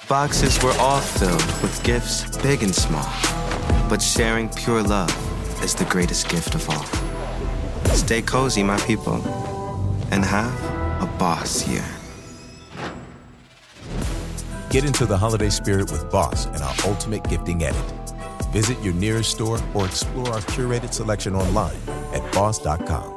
Boxes were all filled with gifts big and small. But sharing pure love is the greatest gift of all. Stay cozy, my people, and have a boss year. Get into the holiday spirit with Boss and our ultimate gifting edit. Visit your nearest store or explore our curated selection online at boss.com.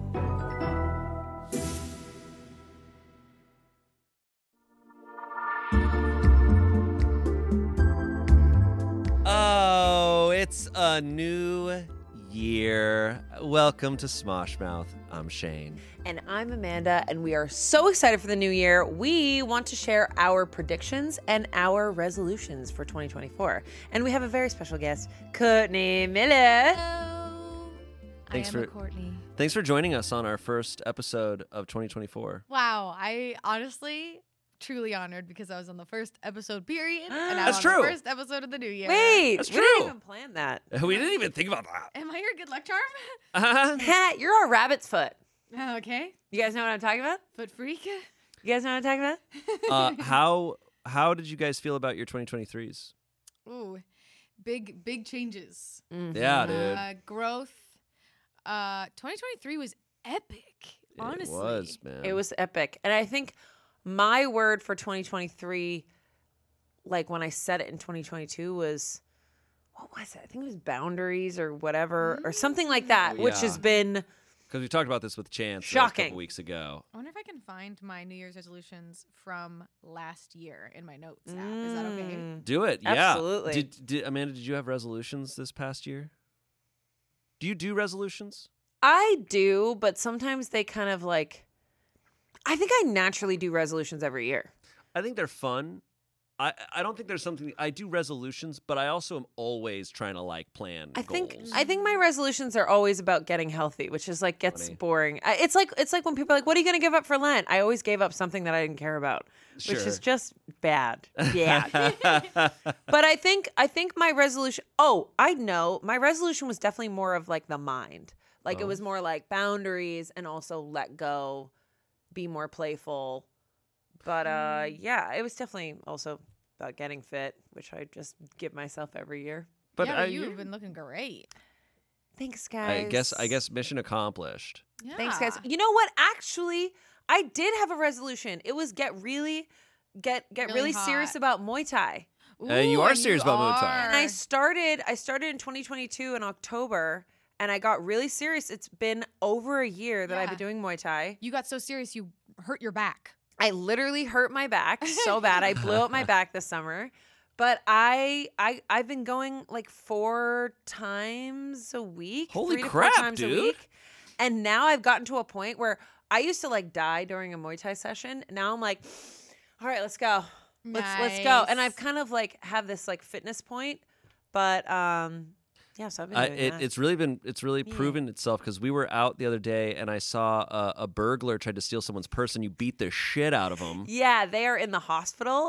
Oh, it's a new year. Welcome to Smosh Mouth. I'm Shane. And I'm Amanda, and we are so excited for the new year. We want to share our predictions and our resolutions for 2024. And we have a very special guest, Courtney Miller. Hello. Thanks I am Courtney. Thanks for joining us on our first episode of 2024. Wow, I honestly truly honored because I was on the first episode period, and I'm That's on true. the first episode of the new year. Wait, That's we didn't true. even plan that. We didn't even think about that. Am I your good luck charm? Uh-huh. You're our rabbit's foot. Okay. You guys know what I'm talking about? Foot freak. You guys know what I'm talking about? How did you guys feel about your 2023s? Ooh, big changes. Yeah, dude. Growth. 2023 was epic. Honestly, It was, man. It was epic. And I think my word for 2023, like when I said it in 2022, was, what was it? I think it was boundaries or whatever, or something like that, which Yeah. has been Because we talked about this with Chance a Shocking. couple weeks ago. I wonder if I can find my New Year's resolutions from last year in my notes app. Is that okay? Do it. Yeah. Absolutely. Did Amanda, did you have resolutions this past year? Do you do resolutions? I do, but sometimes they kind of like, I think I naturally do resolutions every year. I think they're fun. I don't think there's something I do resolutions, but I also am always trying to like plan I goals. think my resolutions are always about getting healthy, which is like gets Funny. boring. It's like when people are like, "What are you going to give up for Lent?" I always gave up something that I didn't care about, which is Sure. just bad. Yeah. But I think my resolution. Oh, I know my resolution was definitely more of like the mind. Like it was more like boundaries and also let go, be more playful. But yeah, it was definitely also about getting fit, which I just give myself every year. But yeah, you're- you've been looking great. Thanks, guys. I guess mission accomplished. Yeah. Thanks, guys. You know what? Actually, I did have a resolution. It was get really serious hot. about Muay Thai. You are serious about Muay Thai. And I started in 2022 in October, and I got really serious. It's been over a year that I've been Yeah. doing Muay Thai. You got so serious you hurt your back. I literally hurt my back so bad. I blew out my back this summer. But I've been going like 4 times a week. Holy 3 to 4 crap, times a dude. week. And now I've gotten to a point where I used to like die during a Muay Thai session. Now I'm like, all right, let's go. Let's go. And I've kind of like have this like fitness point. But yeah, so I've been doing that. It's really proven itself because we were out the other day and I saw a burglar tried to steal someone's purse and you beat the shit out of him. Yeah, they are in the hospital.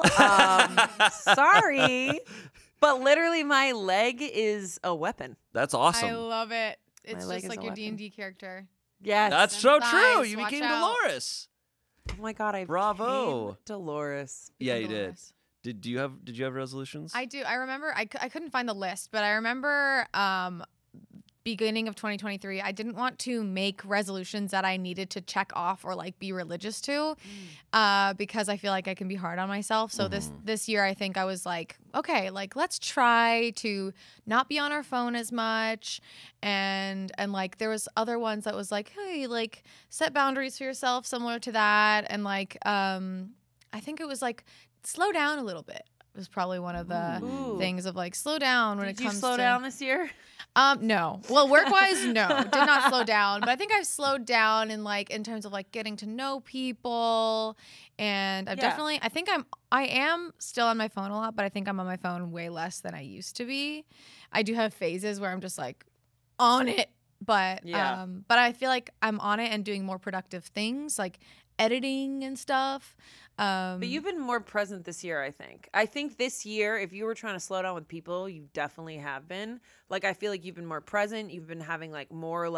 Sorry. But literally my leg is a weapon. That's awesome. I love it. It's leg just is like a your weapon. D&D character. Yes. That's so Thighs, true. You watch became out. Dolores. Oh my God, I Bravo. became Dolores. Yeah, you did. Dolores. Did you have resolutions? I do. I remember, I couldn't find the list, but I remember beginning of 2023, I didn't want to make resolutions that I needed to check off or like be religious to because I feel like I can be hard on myself. So this year, I think I was like, okay, like let's try to not be on our phone as much. And like there was other ones that was like, hey, like set boundaries for yourself similar to that. And like, I think it was like slow down a little bit. Was probably one of the Ooh. things of like slow down when Did it you comes slow to down this year? No. Well, work-wise, no. Did not slow down. But I think I've slowed down in like in terms of like getting to know people. And I've Yeah. definitely I am still on my phone a lot, but I think I'm on my phone way less than I used to be. I do have phases where I'm just like on it. But Yeah. but I feel like I'm on it and doing more productive things like editing and stuff. But you've been more present this year, I think. I think this year, if you were trying to slow down with people, you definitely have been. Like, I feel like you've been more present. You've been having like more like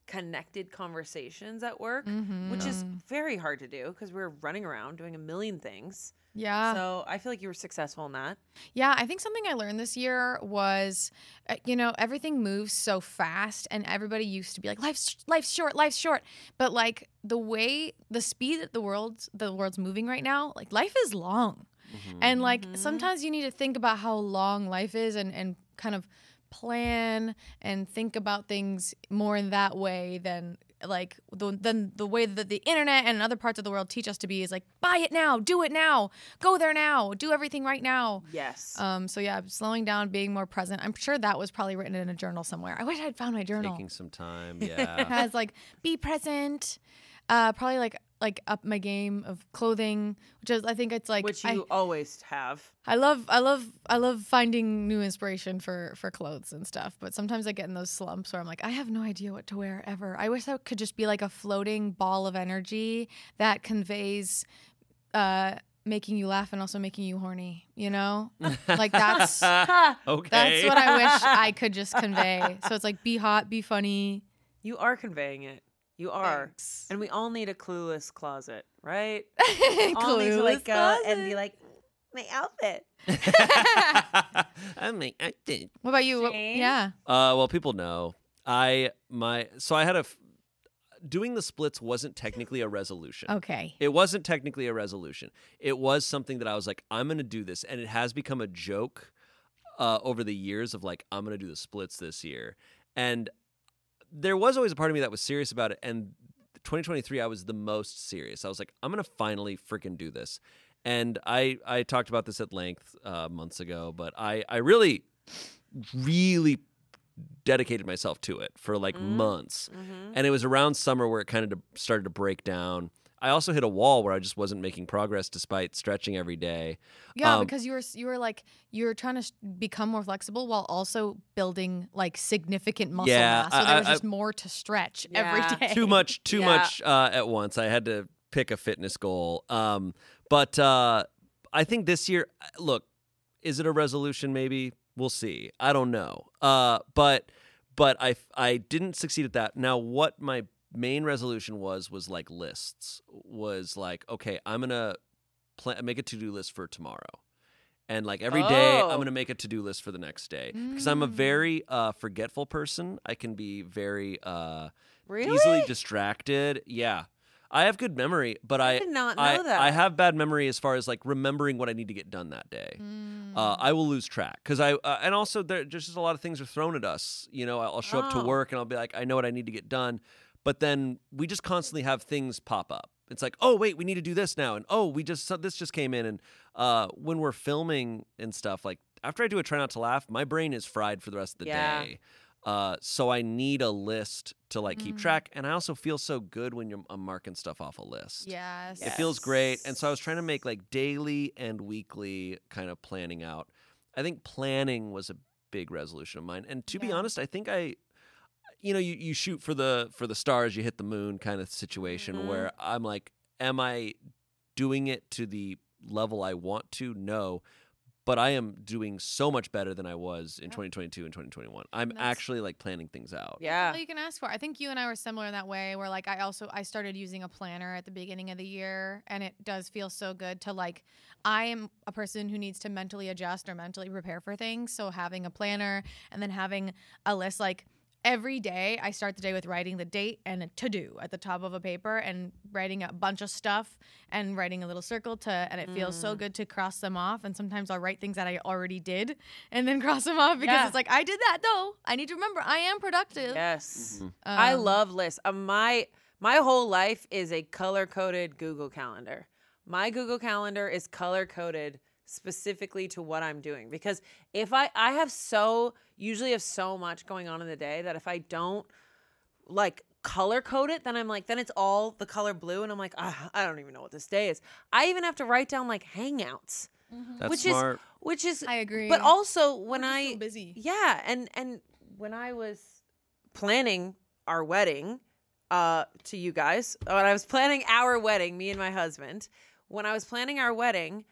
connected conversations at work, Mm-hmm. which is very hard to do because we're running around doing a million things. Yeah. So I feel like you were successful in that. Yeah, I think something I learned this year was, everything moves so fast, and everybody used to be like, life's short. But like the speed that the world's moving right now, like life is long. And like sometimes you need to think about how long life is and kind of plan and think about things more in that way than like the way that the internet and other parts of the world teach us to be is like, buy it now, do it now, go there now, do everything right now. Yes. So yeah, slowing down, being more present. I'm sure that was probably written in a journal somewhere. I wish I'd found my journal. Taking some time, It yeah. has like be present. Probably like up my game of clothing, which is I think it's like Which you always have. I love finding new inspiration for clothes and stuff, but sometimes I get in those slumps where I'm like, I have no idea what to wear ever. I wish I could just be like a floating ball of energy that conveys making you laugh and also making you horny, Like that's Okay. that's what I wish I could just convey. So it's like be hot, be funny. You are conveying it. You are. Thanks. And we all need a clueless closet, right? Clueless All need to like go and closet. be like, my outfit. I did. What about you? Jane? Yeah. Well, people know I had doing the splits wasn't technically a resolution. Okay. It wasn't technically a resolution. It was something that I was like, I'm going to do this. And it has become a joke over the years of like, I'm going to do the splits this year. And there was always a part of me that was serious about it. And 2023, I was the most serious. I was like, I'm going to finally freaking do this. And I talked about this at length months ago, but I really, really dedicated myself to it for like months. And it was around summer where it kind of started to break down. I also hit a wall where I just wasn't making progress despite stretching every day. Yeah, because you were trying to become more flexible while also building like significant muscle Yeah, mass. So there was just more to stretch every Yeah. day. Too much Yeah. at once. I had to pick a fitness goal. But I think this year, look, is it a resolution? Maybe we'll see. I don't know. But I didn't succeed at that. Now, what my main resolution was like lists. Was like, okay, I'm gonna make a to-do list for tomorrow. And like every day, I'm going to make a to-do list for the next day. Because I'm a very forgetful person. I can be very Really? easily distracted. Yeah. I have good memory, but I did not know that. I have bad memory as far as like remembering what I need to get done that day. I will lose track because and also there's just a lot of things are thrown at us. I'll show up to Oh. work and I'll be like, I know what I need to get done, but then we just constantly have things pop up. It's like, oh wait, we need to do this now, and oh this just came in, and when we're filming and stuff, like after I do a try not to laugh, my brain is fried for the rest of the Yeah. day. So I need a list to like keep track, and I also feel so good when I'm marking stuff off a list. Yes. It feels great, and so I was trying to make like daily and weekly kind of planning out. I think planning was a big resolution of mine, and to be Yeah. honest, I think you shoot for the stars, you hit the moon kind of situation where I'm like, am I doing it to the level I want to? No. But I am doing so much better than I was in 2022 and 2021. I'm That's- actually like planning things out. Yeah. All you can ask for. I think you and I were similar in that way where like I started using a planner at the beginning of the year, and it does feel so good to like I am a person who needs to mentally adjust or mentally prepare for things. So having a planner and then having a list like every day I start the day with writing the date and a to-do at the top of a paper and writing a bunch of stuff and writing a little circle and it feels so good to cross them off. And sometimes I'll write things that I already did and then cross them off because Yeah. it's like, I did that though. I need to remember I am productive. Yes. Mm-hmm. I love lists. My whole life is a color-coded Google Calendar. My Google Calendar is color-coded specifically to what I'm doing, because if I usually have so much going on in the day that if I don't like color code it, then I'm like, then it's all the color blue, and I'm like, I don't even know what this day is. I even have to write down like hangouts, That's which smart. is I agree. But also when We're just I so busy. yeah, and when I was planning our wedding, to you guys, when I was planning our wedding, me and my husband, when I was planning our wedding,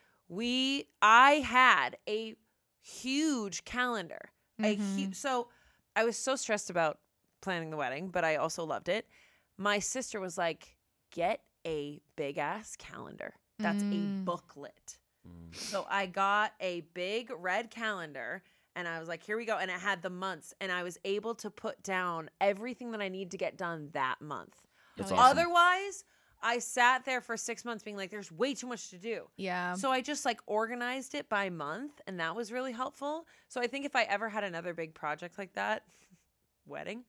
I had a huge calendar. So I was so stressed about planning the wedding, but I also loved it. My sister was like, get a big ass calendar. That's a booklet. So I got a big red calendar and I was like, here we go. And it had the months and I was able to put down everything that I need to get done that month. That's Oh, awesome. Otherwise, I sat there for 6 months being like, there's way too much to do. Yeah. So I just like organized it by month and that was really helpful. So I think if I ever had another big project like that, wedding,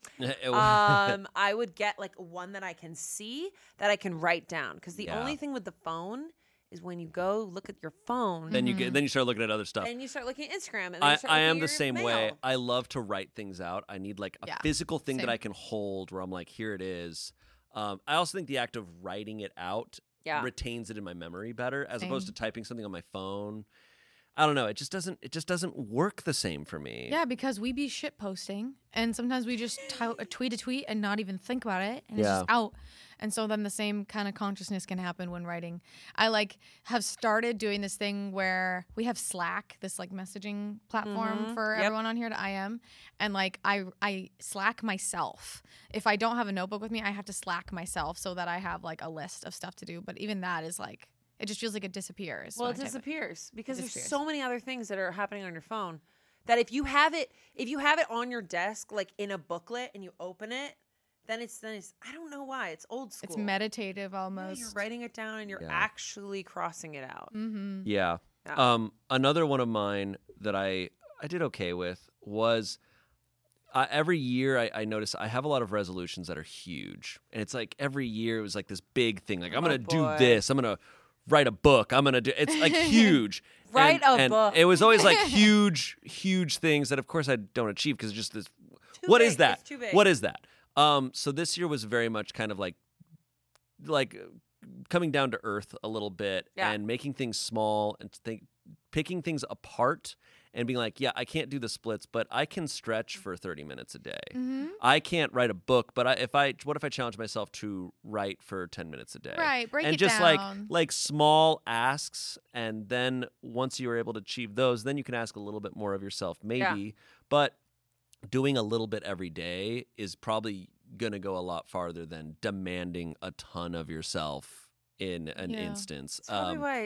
I would get like one that I can see that I can write down. Because the Yeah. only thing with the phone is when you go look at your phone, then you start looking at other stuff. and you start looking at Instagram. And then you start I looking am at the your same mail. way. I love to write things out. I need like a Yeah, physical thing that same. I can hold where I'm like, here it is. I also think the act of writing it out Yeah. retains it in my memory better as Same. opposed to typing something on my phone. I don't know. It just doesn't work the same for me. Yeah, because we be shit posting, and sometimes we just tweet a tweet and not even think about it, and it's Yeah. just out. And so then the same kind of consciousness can happen when writing. I like have started doing this thing where we have Slack, this like messaging platform for Yep. everyone on here to IM, and like I Slack myself. If I don't have a notebook with me, I have to Slack myself so that I have like a list of stuff to do. But even that is like, it just feels like it disappears. Well, when it I type disappears because there's disappears. so many other things that are happening on your phone that if you have it on your desk, like in a booklet, and you open it, then it's I don't know why it's old school. It's meditative Yeah, almost. you're writing it down and you're Yeah. actually crossing it out. Mm-hmm. Yeah. Yeah. Another one of mine that I did okay with was every year I notice I have a lot of resolutions that are huge. And it's like every year it was like this big thing. Like, I'm Oh, going to do boy. this. I'm going to write a book. I'm going to do it's like huge. Write a book. It was always like huge, huge things that, of course, I don't achieve because it's just this. Too What big. is that? It's too big. What is that? So this year was very much kind of like coming down to earth a little bit Yeah. and making things small and picking things apart and being like, yeah, I can't do the splits, but I can stretch for 30 minutes a day. Mm-hmm. I can't write a book, but what if I challenge myself to write for 10 minutes a day? Right, break and it just down. like small asks, and then once you are able to achieve those, then you can ask a little bit more of yourself, maybe. But doing a little bit every day is probably gonna go a lot farther than demanding a ton of yourself in an Yeah. instance. That's probably why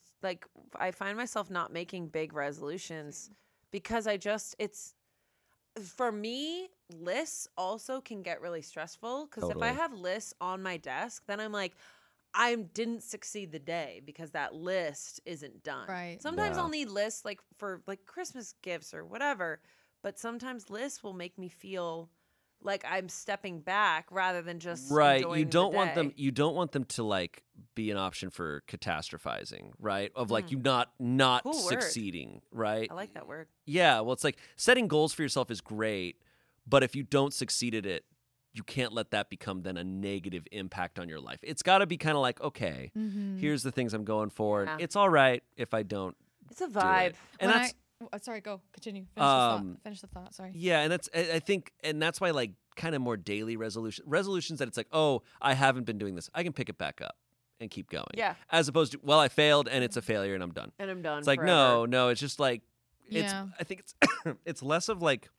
I find myself not making big resolutions because it's for me, lists also can get really stressful because if I Totally. have lists on my desk, then I'm like, I didn't succeed the day because that list isn't done. Right. Sometimes Yeah. I'll need lists like for like Christmas gifts or whatever, but sometimes lists will make me feel like I'm stepping back rather than just Right. enjoying You don't the want them day. you don't want them to like be an option for catastrophizing, right? Of like Mm. you not Cool word. succeeding, right? I like that word. Yeah, well, it's like setting goals for yourself is great, but if you don't succeed at it, you can't let that become then a negative impact on your life. It's got to be kind of like, okay, Mm-hmm. here's the things I'm going for. Yeah. It's all right if I don't It's a do vibe. it. And that's sorry, go continue. Finish the thought. Sorry. yeah, and that's I think, and that's why like kind of more daily resolutions that it's like, oh, I haven't been doing this. I can pick it back up and keep going. Yeah. As opposed to, well, I failed and it's a failure and I'm done. And I'm done. It's like forever. no, it's just like it's. Yeah. I think it's it's less of like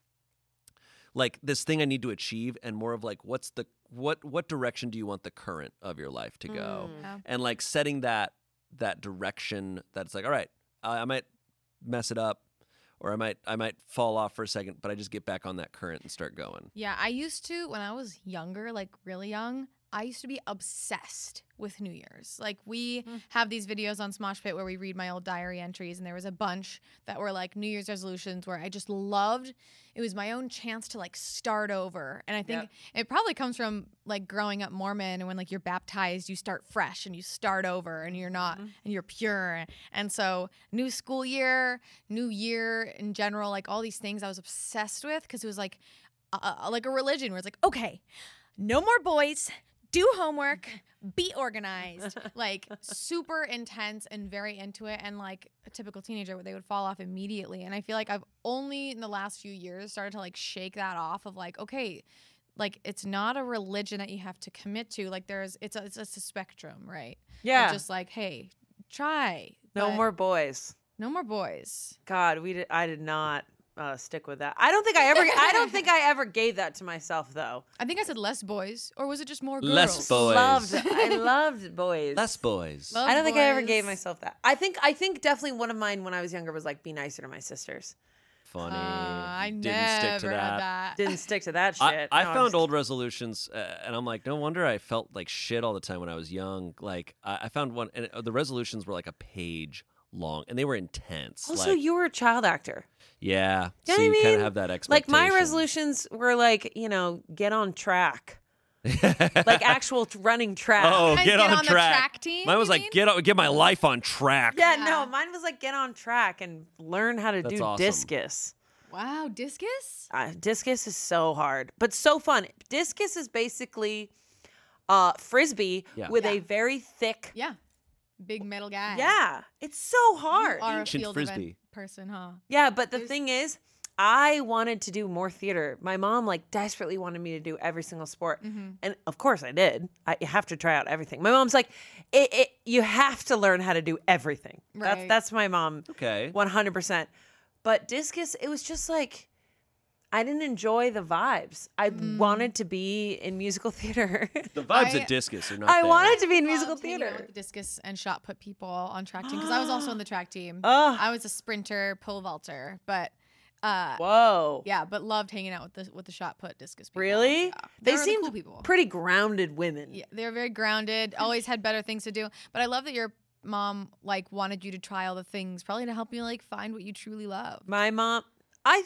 this thing I need to achieve and more of like what's the what direction do you want the current of your life to go, Mm. Yeah. and like setting that direction that's like, all right, I might mess it up or I might fall off for a second, but I just get back on that current and start going. Yeah, I used to, when I was younger, like really young, I used to be obsessed with New Year's. Like we have these videos on Smosh Pit where we read my old diary entries, and there was a bunch that were like New Year's resolutions where I just loved. It was my own chance to like start over. And I think Yep. it probably comes from like growing up Mormon, and when like you're baptized, you start fresh and you start over and you're not, and you're pure. And so new school year, new year in general, like all these things I was obsessed with because it was like a religion where it's like, okay, no more boys, do homework, be organized, like super intense and very into it. And like a typical teenager, they would fall off immediately. And I feel like I've only in the last few years started to like shake that off of like, okay, like it's not a religion that you have to commit to. Like it's a spectrum, right? Yeah. Of just like, hey, try. No but more boys. No more boys. God, I did not. stick with that. I don't think I ever gave that to myself though. I think I said less boys, or was it just more girls? Less boys. I loved boys. Less boys. Love I don't think I ever boys. gave myself that. I think definitely one of mine when I was younger was like be nicer to my sisters. Funny. I Didn't never stick to had that. that. Didn't stick to that shit. I No, I'm found just- old resolutions, and I'm like, no wonder I felt like shit all the time when I was young. Like, I found one, and the resolutions were like a page long, and they were intense. Also, like, you were a child actor. yeah, You know so what I you kind mean? of have that Like expectation. my resolutions were like, get on track. Like actual running track. Oh, Guys, get on the track. track team. Mine was you like mean? get my life on track. Yeah, Yeah. no, mine was like get on track and learn how to That's do awesome. discus. Wow, discus. Discus is so hard, but so fun. Discus is basically frisbee Yeah. with a Yeah. very thick. Yeah, big metal guy. Yeah, it's so hard. You are a Ancient field frisbee. event person, huh? Yeah, but the There's- thing is, I wanted to do more theater. My mom like desperately wanted me to do every single sport, and of course I did. You have to try out everything. My mom's like, you have to learn how to do everything. Right. That's my mom. Okay. 100%. But discus, it was just like I didn't enjoy the vibes. I wanted to be in musical theater. The vibes I- at discus are not I there. wanted to be in musical Loved hanging out theater. with the discus and shot put people on track team because I was also on the track team. Ugh. I was a sprinter, pole vaulter, but Whoa. yeah, but loved hanging out with the shot put discus people. Really? Yeah. They were the seemed cool people. pretty grounded women. Yeah, they were very grounded. Always had better things to do. But I love that your mom like wanted you to try all the things, probably to help you like find what you truly love. My mom, I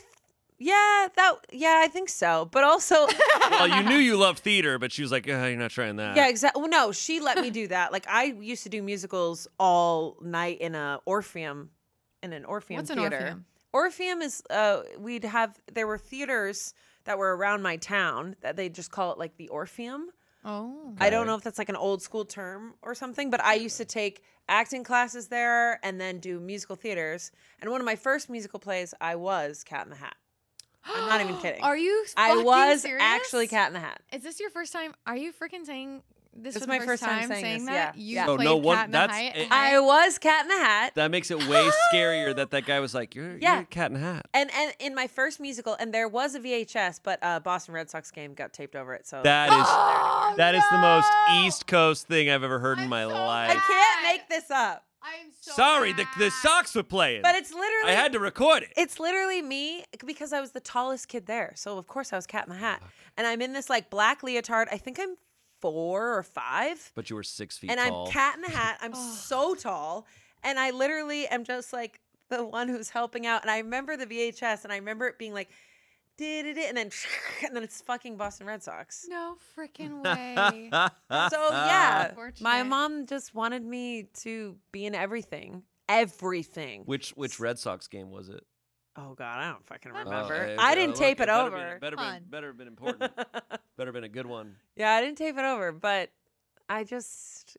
think so. But also, Well, you knew you loved theater, but she was like, you're not trying that. yeah, exactly. Well, no, she let me do that. Like I used to do musicals all night in an Orpheum What's an theater. Orpheum? Orpheum is there were theaters that were around my town that they just call it like the Orpheum. Oh. I don't Okay. know if that's like an old school term or something, but I used to take acting classes there and then do musical theaters. And one of my first musical plays, I was Cat in the Hat. I'm not even kidding. Are you I fucking was serious? actually Cat in the Hat. Is this your first time? Are you freaking saying this It's for my the first time saying this, that? yeah. You Yeah. Oh, played no one- Cat in the that's- Hat? it- I was Cat in the Hat. That makes it way scarier that guy was like, you're Yeah. a cat in a hat. And in my first musical, and there was a VHS, but Boston Red Sox game got taped over it. So That is that is the most East Coast thing I've ever heard in I'm my so I life. can't make this up. I am so Sorry, the mad. Sox were playing. But it's literally I had to record it. It's literally me because I was the tallest kid there. So of course I was Cat in the Hat. And I'm in this like black leotard. I think I'm 4 or 5. But you were 6 feet And tall. I'm Cat in the Hat. I'm so tall. And I literally am just like the one who's helping out. And I remember the VHS and I remember it being like and then it's fucking Boston Red Sox. No freaking way. So yeah, Unfortunate. my mom just wanted me to be in everything. Everything. Which Red Sox game was it? Oh God, I don't fucking Oh, remember. hey, I okay, didn't look, tape it better over. Better have been important. Better have been a good one. Yeah, I didn't tape it over, but I just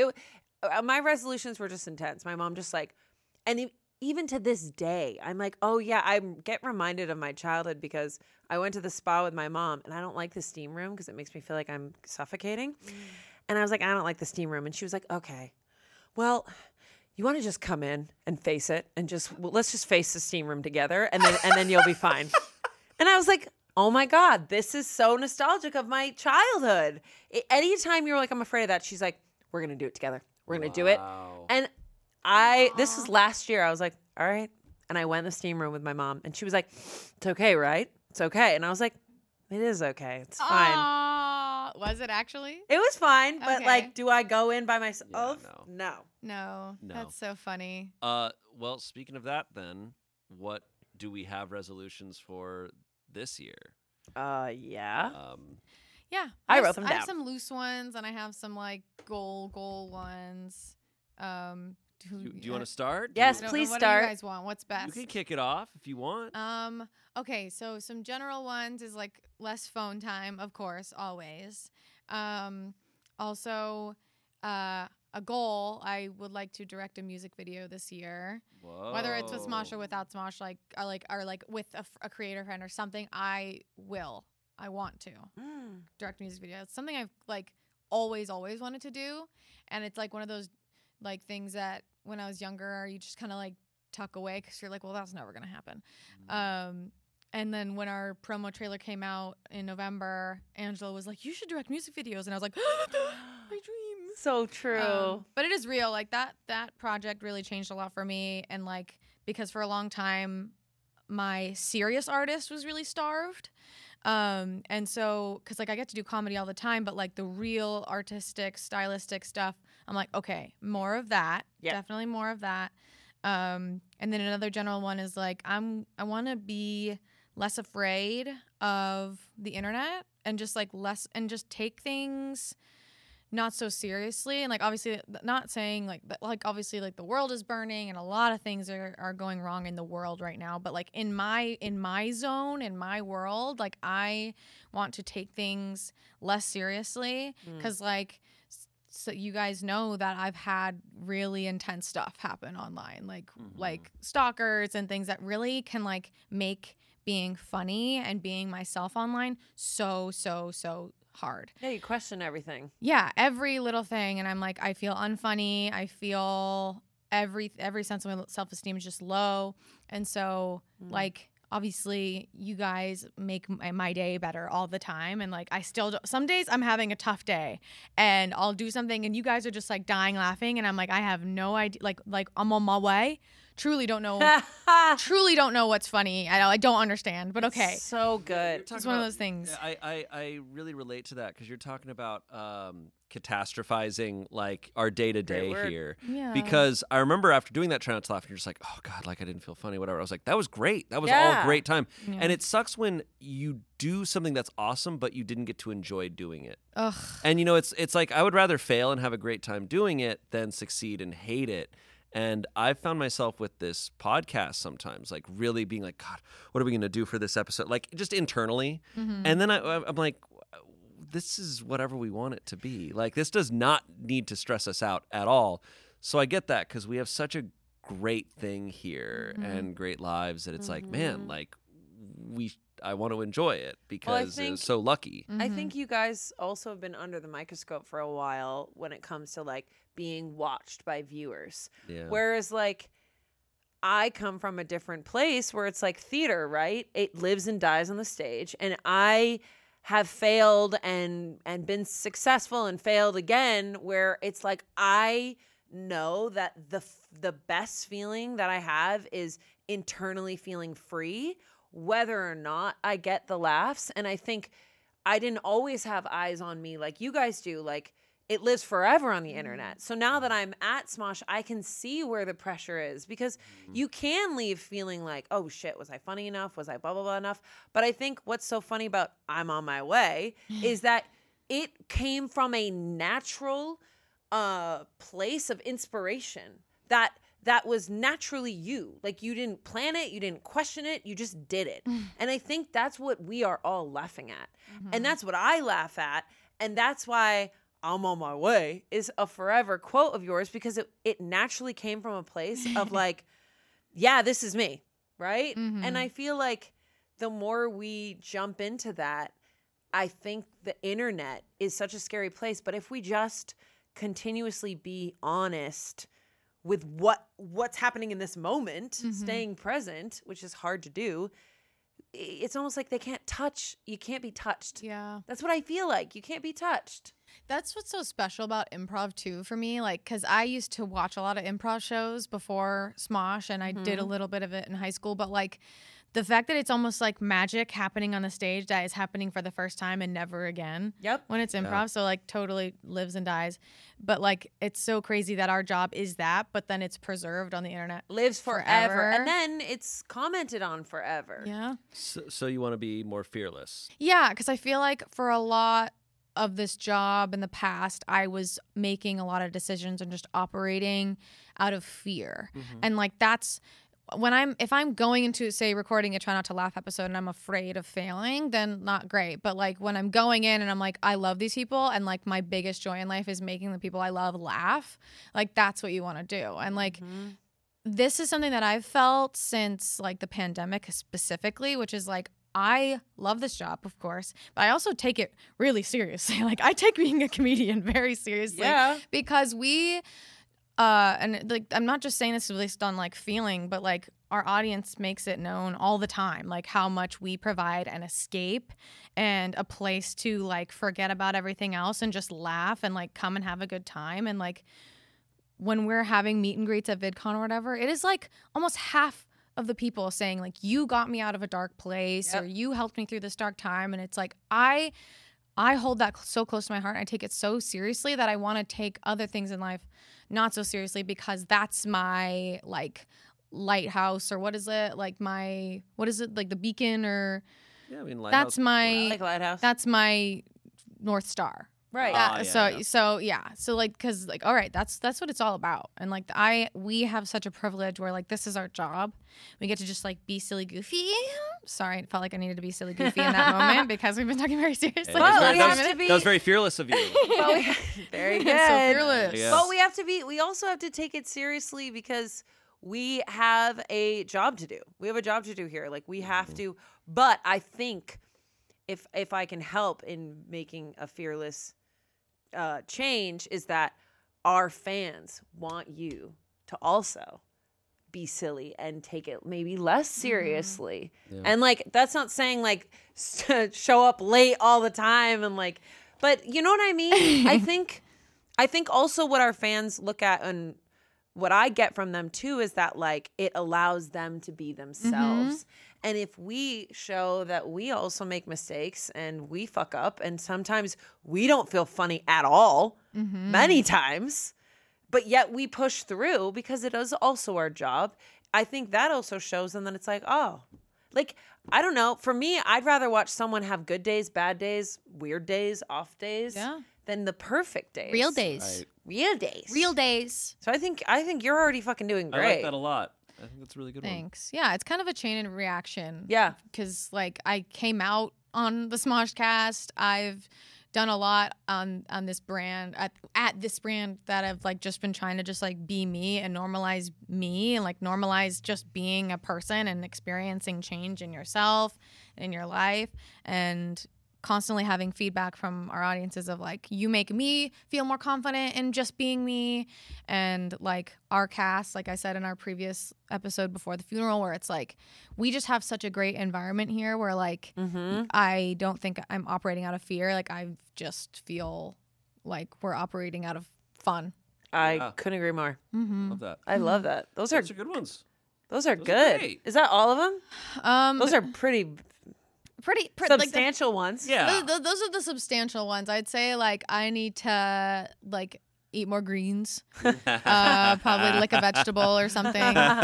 my resolutions were just intense. My mom just like, and even to this day, I'm like, oh yeah, I get reminded of my childhood because I went to the spa with my mom, and I don't like the steam room because it makes me feel like I'm suffocating. And I was like, I don't like the steam room, and she was like, okay, well, you want to just come in and face it, and let's just face the steam room together, and then you'll be fine. And I was like, oh my God, this is so nostalgic of my childhood. Anytime you're like, I'm afraid of that, she's like, we're going to do it together. We're going to do it. Wow. And this was last year. I was like, all right. And I went in the steam room with my mom and she was like, it's okay, right? It's okay. And I was like, it is okay. It's fine. Aw, was it actually? It was fine. But Okay. like, do I go in by myself? no. No. No. That's so funny. Well, speaking of that, then, what do we have resolutions for this year? Yeah. Yeah. I have wrote s- them I have down. some loose ones and I have some like goal ones. Do you want to start? Yes, I don't know, please what start. do you guys want? What's You best? can kick it off if you want. Okay, so some general ones is like less phone time, of course, always. Also, a goal, I would like to direct a music video this year. Whoa. Whether it's with Smosh or without Smosh, or with a creator friend or something, I want to direct a music video. It's something I've like always wanted to do, and it's like one of those like things that when I was younger, you just kind of like tuck away because you're like, well, that's never gonna happen. And then when our promo trailer came out in November, Angela was like, you should direct music videos. And I was like, my dream. So true. But it is real. Like that project really changed a lot for me. And like, because for a long time, my serious artist was really starved. And so, cause like I get to do comedy all the time, but like the real artistic, stylistic stuff, I'm like, okay, more of that. Yep. Definitely more of that. And then another general one is like, I want to be less afraid of the internet and just like less, and just take things not so seriously. And like, obviously not saying like obviously like the world is burning and a lot of things are going wrong in the world right now. But like in my zone, in my world, like I want to take things less seriously. Cause like, so you guys know that I've had really intense stuff happen online, like stalkers and things that really can like make being funny and being myself online so hard. Yeah, you question everything. Yeah, every little thing, and I'm like, I feel unfunny. I feel every sense of my self-esteem is just low, and so like obviously you guys make my day better all the time, and like I still some days I'm having a tough day and I'll do something and you guys are just like dying laughing and I'm like, I have no idea, like I'm on my way, truly don't know what's funny. I don't understand, but okay. So good. It's one of those things. I really relate to that because you're talking about catastrophizing like our day-to-day here. Yeah. Because I remember after doing that, trying not to laugh, and you're just like, oh God, like I didn't feel funny, whatever. I was like, that was great. That was all a great time. Yeah. And it sucks when you do something that's awesome, but you didn't get to enjoy doing it. Ugh. And you know, it's like I would rather fail and have a great time doing it than succeed and hate it. And I've found myself with this podcast sometimes, like really being like, God, what are we going to do for this episode? Like just internally. And then I'm like, this is whatever we want it to be. Like this does not need to stress us out at all. So I get that because we have such a great thing here and great lives that it's like, man, like I want to enjoy it because it's so lucky. I think you guys also have been under the microscope for a while when it comes to like being watched by viewers. Yeah. Whereas like I come from a different place where it's like theater, right? It lives and dies on the stage, and I have failed and been successful and failed again, where it's like I know that the best feeling that I have is internally feeling free, whether or not I get the laughs. And I think I didn't always have eyes on me like you guys do. Like it lives forever on the internet. So now that I'm at Smosh, I can see where the pressure is, because you can leave feeling like, oh shit, was I funny enough? Was I blah, blah, blah enough? But I think what's so funny about I'm on my way is that it came from a natural place of inspiration that was naturally you. Like you didn't plan it, you didn't question it, you just did it. And I think that's what we are all laughing at. And that's what I laugh at. And that's why I'm on my way is a forever quote of yours, because it naturally came from a place of like, yeah, this is me, right? And I feel like the more we jump into that, I think the internet is such a scary place. But if we just continuously be honest with what's happening in this moment, staying present, which is hard to do, it's almost like you can't be touched. Yeah. That's what I feel like. You can't be touched. That's what's so special about improv too for me, like because I used to watch a lot of improv shows before Smosh, and I did a little bit of it in high school, but like the fact that it's almost like magic happening on the stage that is happening for the first time and never again. Yep. When it's improv, so like totally lives and dies. But like it's so crazy that our job is that, but then it's preserved on the internet. Lives forever. And then it's commented on forever. Yeah. So you want to be more fearless. Yeah, because I feel like for a lot of this job in the past, I was making a lot of decisions and just operating out of fear. And like that's when if I'm going into, say, recording a Try Not to Laugh episode and I'm afraid of failing, then not great. But like when I'm going in and I'm like, I love these people, and like my biggest joy in life is making the people I love laugh, like that's what you want to do. And like this is something that I've felt since like the pandemic specifically, which is like, I love this job, of course, but I also take it really seriously. Like I take being a comedian very seriously, because and like I'm not just saying this based on like feeling, but like our audience makes it known all the time, like how much we provide an escape and a place to like forget about everything else and just laugh and like come and have a good time. And like when we're having meet and greets at VidCon or whatever, it is like almost half of the people saying like, you got me out of a dark place, or you helped me through this dark time. And it's like, I hold that so close to my heart. I take it so seriously that I want to take other things in life not so seriously, because that's my like lighthouse, or what is it? Like my, what is it? Like the beacon, or Yeah, I mean, Lighthouse. that's my, I like Lighthouse. that's my North Star. Right. So like, cause like, all right, that's what it's all about. And like we have such a privilege where like, this is our job. We get to just like be silly goofy. Sorry, it felt like I needed to be silly goofy in that moment because we've been talking very seriously. Hey, Well, that, we was, have to be- that was very fearless of you. Very good. So fearless. Yeah. But we also have to take it seriously because we have a job to do. We have a job to do here. Like we have to, but I think if I can help in making a fearless change, is that our fans want you to also be silly and take it maybe less seriously. Yeah. And like, that's not saying like show up late all the time and like, but you know what I mean? I think also what our fans look at and what I get from them too is that like it allows them to be themselves. And if we show that we also make mistakes and we fuck up and sometimes we don't feel funny at all, many times, but yet we push through because it is also our job, I think that also shows them that it's like, oh, like, I don't know. For me, I'd rather watch someone have good days, bad days, weird days, off days than the perfect days. Real days. Right. Real days. Real days. So I think you're already fucking doing I great. like that a lot. I think that's a really good Thanks. Yeah, it's kind of a chain of reaction. Yeah. Because like I came out on the Smoshcast. I've done a lot on this brand at this brand that I've like just been trying to just like be me and normalize me and like normalize just being a person and experiencing change in yourself and in your life, and constantly having feedback from our audiences of like, you make me feel more confident in just being me. And like our cast, like I said in our previous episode before the funeral, where it's like we just have such a great environment here where like I don't think I'm operating out of fear. Like I just feel like we're operating out of fun. I couldn't agree more. one. Love that. I love that. Those are good ones. those are Those are good. great. Is that all of them? Those are pretty pretty substantial ones. Yeah. Those are the substantial ones. I'd say like I need to like eat more greens, probably lick a vegetable or something.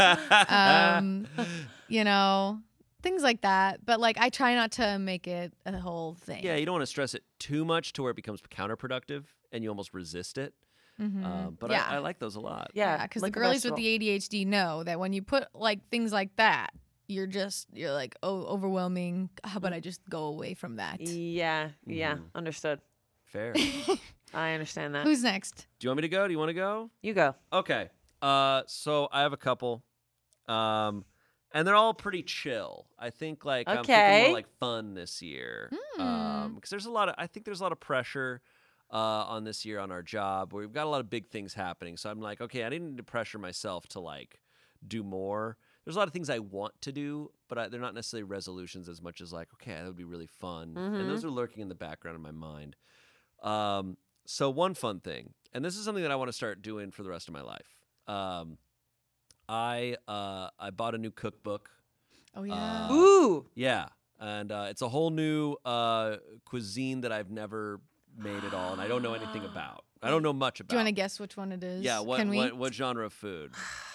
You know, things like that. But like I try not to make it a whole thing. Yeah, you don't want to stress it too much to where it becomes counterproducctive and you almost resist it. But Yeah. I like those a lot. Yeah, because the lick a girlies with vegetable. the ADHD know that when you put like things like that, you're like, oh, overwhelming. How about I just go away from that? Yeah, understood. Fair. Do I understand that. Who's next? you want me to go? Do you want to go? You go. Okay. So I have a couple. And they're all pretty chill. I think like I'm thinking Okay. more like fun this year. Because there's a lot of pressure on this year on our job where we've got a lot of big things happening. So I'm like, okay, I didn't need to pressure myself to like do more. There's a lot of things I want to do, but they're not necessarily resolutions as much as like, okay, that would be really fun. And those are lurking in the background of my mind. So one fun thing, and this is something that I want to start doing for the rest of my life. I bought a new cookbook. Oh yeah. Ooh. Yeah, and it's a whole new cuisine that I've never made at all, and I don't know anything about. I don't know much about. Do you want to guess which one it is? Yeah, Can we? what genre of food?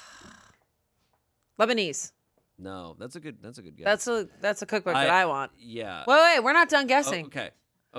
Lebanese. No, that's a good guess. That's a cookbook that I want. Yeah. Wait, we're not done Oh, guessing. okay.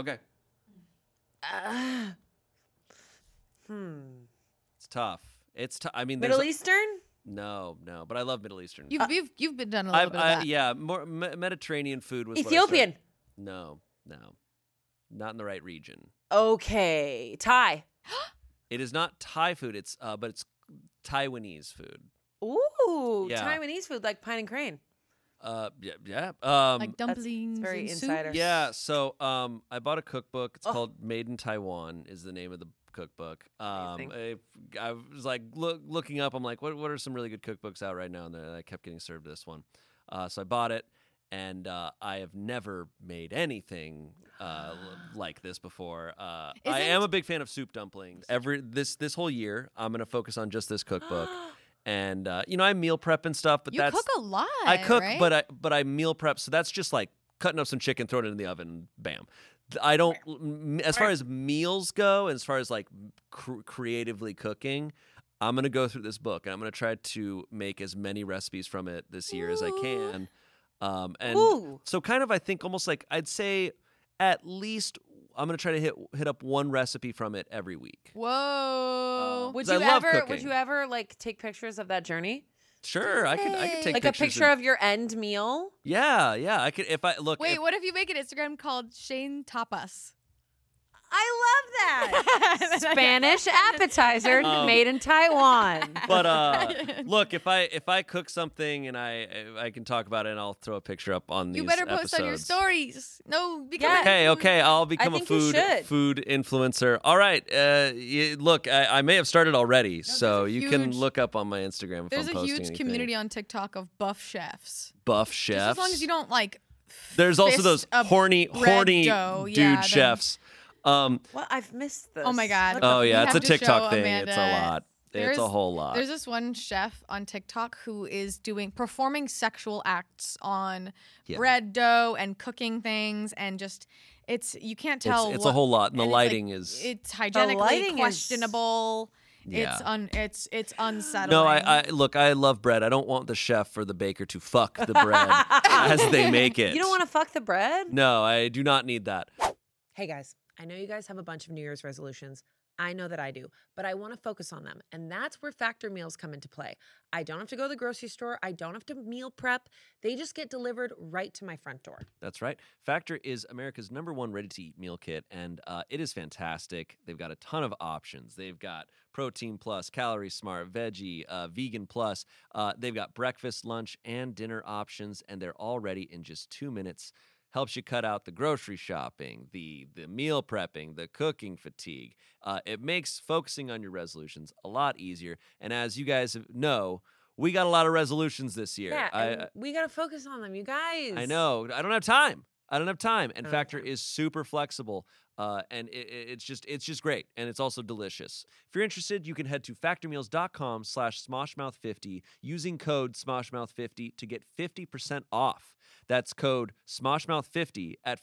It's tough. I mean, Middle there's Eastern? no, but I love Middle Eastern. You've been done a little bit of that. Yeah, more Mediterranean food was what I Ethiopian. started- No, not in the right region. Okay. Thai. It is not Thai food. But it's Taiwanese food. Ooh, Yeah. Taiwanese food like pine and crane. Yeah. Like dumplings. very and insider. soup. Yeah, so I bought a cookbook. It's called Made in Taiwan is the name of the cookbook. Amazing. I was like looking up. I'm like, what are some really good cookbooks out right now? And I kept getting served this one, so I bought it. And I have never made anything like this before. I am a big fan of soup dumplings. This whole year, I'm gonna focus on just this cookbook. And I meal prep and stuff, but You cook a lot. I cook, right? but I meal prep, so that's just like cutting up some chicken, throwing it in the oven, bam. I don't, as far as meals go, and as far as like creatively cooking, I'm gonna go through this book and I'm gonna try to make as many recipes from it this year as I can. And Ooh. so kind of, I think almost like I'd say at least I'm gonna try to hit up one recipe from it every week. Whoa. Would 'cause you I love ever? cooking. Would you ever like take pictures of that journey? Sure, I could take Like a pictures picture of your end meal? Yeah, I could if I look. Wait, what if you make an Instagram called Shane Tapas? I love that. Spanish appetizer made in Taiwan. But look, if I cook something and I can talk about it, and I'll throw a picture up on these You better post on your episodes. stories. No, because Yeah. Okay, I'll become a think you should. food influencer. All right, look, I may have started already, so there's a you can huge- look up on my Instagram if there's I'm a posting huge anything. community on TikTok of buff chefs. Buff Just chefs. as long as you don't like. There's also fist those a horny bread dough. dude Yeah, then- chefs. Well, I've missed this. Oh my God. What the Oh yeah, You it's a have to show TikTok thing. Amanda. It's a lot. It's There's- a whole lot. There's this one chef on TikTok who is performing sexual acts on Yeah. bread dough and cooking things, and just you can't tell. It's a whole lot, and the and it's like- lighting is. It's hygienically lighting is- questionable. Yeah. It's unsettling. No, I look. I love bread. I don't want the chef or the baker to fuck the bread as they make it. You don't want to fuck the bread? No, I do not need that. Hey guys, I know you guys have a bunch of New Year's resolutions. I know that I do, but I want to focus on them. And that's where Factor meals come into play. I don't have to go to the grocery store. I don't have to meal prep. They just get delivered right to my front door. That's right. Factor is America's #1 ready-to-eat meal kit, and it is fantastic. They've got a ton of options. They've got Protein Plus, Calorie Smart, Veggie, Vegan Plus. They've got breakfast, lunch, and dinner options, and they're all ready in just 2 minutes. Helps you cut out the grocery shopping, the meal prepping, the cooking fatigue. It makes focusing on your resolutions a lot easier. And as you guys know, we got a lot of resolutions this year. Yeah, and we got to focus on them, you guys. I know. I don't have time. And I Factor don't have time. is super flexible, and it's just great, and it's also delicious. If you're interested, you can head to factormeals.com/SmoshMouth50 using code SmoshMouth50 to get 50% off. That's code SmoshMouth50 at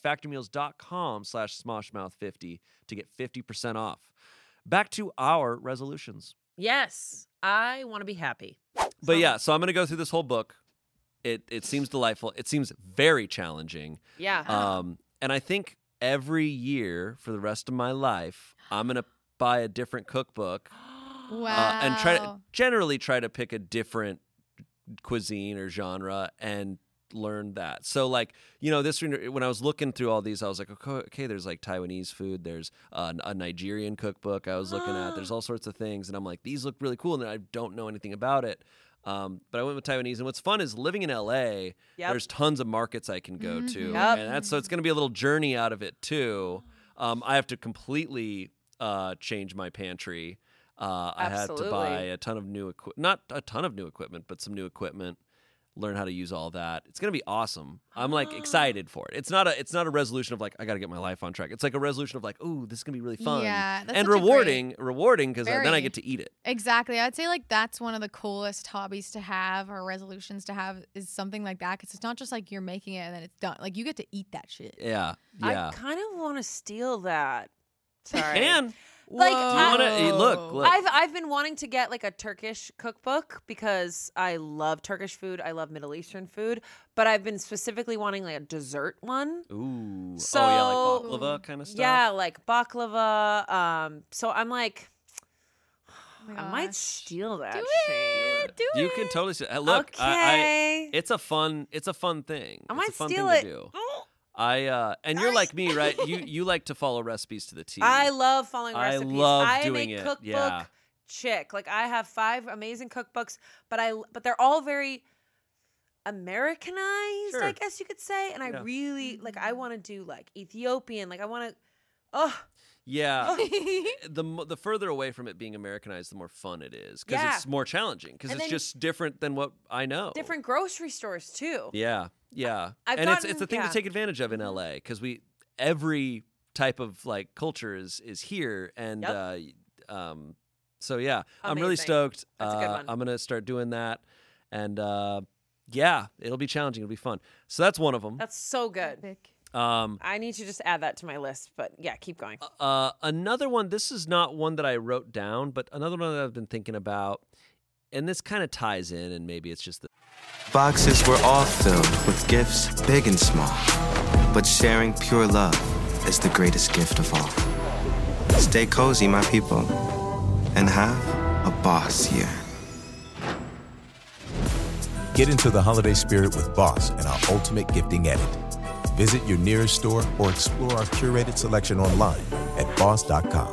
factormeals.com/SmoshMouth50 to get 50% off. Back to our resolutions. Yes, I want to be happy. But yeah, so I'm going to go through this whole book. It seems delightful. It seems very challenging. Yeah. And I think every year for the rest of my life, I'm gonna buy a different cookbook Wow. and generally try to pick a different cuisine or genre and learn that. So like, this when I was looking through all these, I was like, okay, there's like Taiwanese food, there's a Nigerian cookbook I was looking at, there's all sorts of things, and I'm like, these look really cool, and I don't know anything about it. But I went with Taiwanese, and what's fun is living in LA. Yep. There's tons of markets I can go to, Yep. and so it's going to be a little journey out of it too. I have to completely change my pantry. I had to Absolutely. buy a ton of new not a ton of new equipment, but some new equipment. Learn how to use all that. It's gonna be awesome. I'm like excited for it. It's not a resolution of like I got to get my life on track. It's like a resolution of like, ooh, this is gonna be really fun. Yeah, that's and such a rewarding because then I Very. get to eat it. Exactly. I'd say like that's one of the coolest hobbies to have or resolutions to have is something like that because it's not just like you're making it and then it's done. Like you get to eat that shit. Yeah. I kind of want to steal that. Sorry. And Like, do you want to look? I've been wanting to get like a Turkish cookbook because I love Turkish food. I love Middle Eastern food, but I've been specifically wanting like a dessert one. Ooh. So- oh yeah, like baklava kind of stuff. Yeah, like baklava. So I'm like, Oh my I might gosh. steal that Do shit. it. Do You it. can totally look. Okay. It's a fun thing. I It's might a fun steal thing it. to do. And you're like me, right? You like to follow recipes to the T. I love following I recipes. love I am doing a it, cookbook yeah. chick. Like I have 5 amazing cookbooks, but they're all very Americanized, Sure. I guess you could say. And I Yeah. really like I want to do like Ethiopian. Like I want to Oh, Yeah, the further away from it being Americanized, the more fun it is because Yeah. it's more challenging because And it's then- just different than what I know. different grocery stores too. Yeah, I've and gotten- it's a thing yeah. to take advantage of in LA because every type of like culture is here, and so yeah, I'm really Amazing. stoked. That's a good one. I'm gonna start doing that, and yeah, it'll be challenging. It'll be fun. So that's one of them. That's so good. Epic. I need to just add that to my list, but yeah, keep going. Another one, this is not one that I wrote down, but another one that I've been thinking about, and this kind of ties in, and maybe it's just the Boxes were all filled with gifts, big and small. But sharing pure love is the greatest gift of all. Stay cozy, my people, and have a boss year. Get into the holiday spirit with Boss and our Ultimate Gifting Edit. Visit your nearest store or explore our curated selection online at boss.com.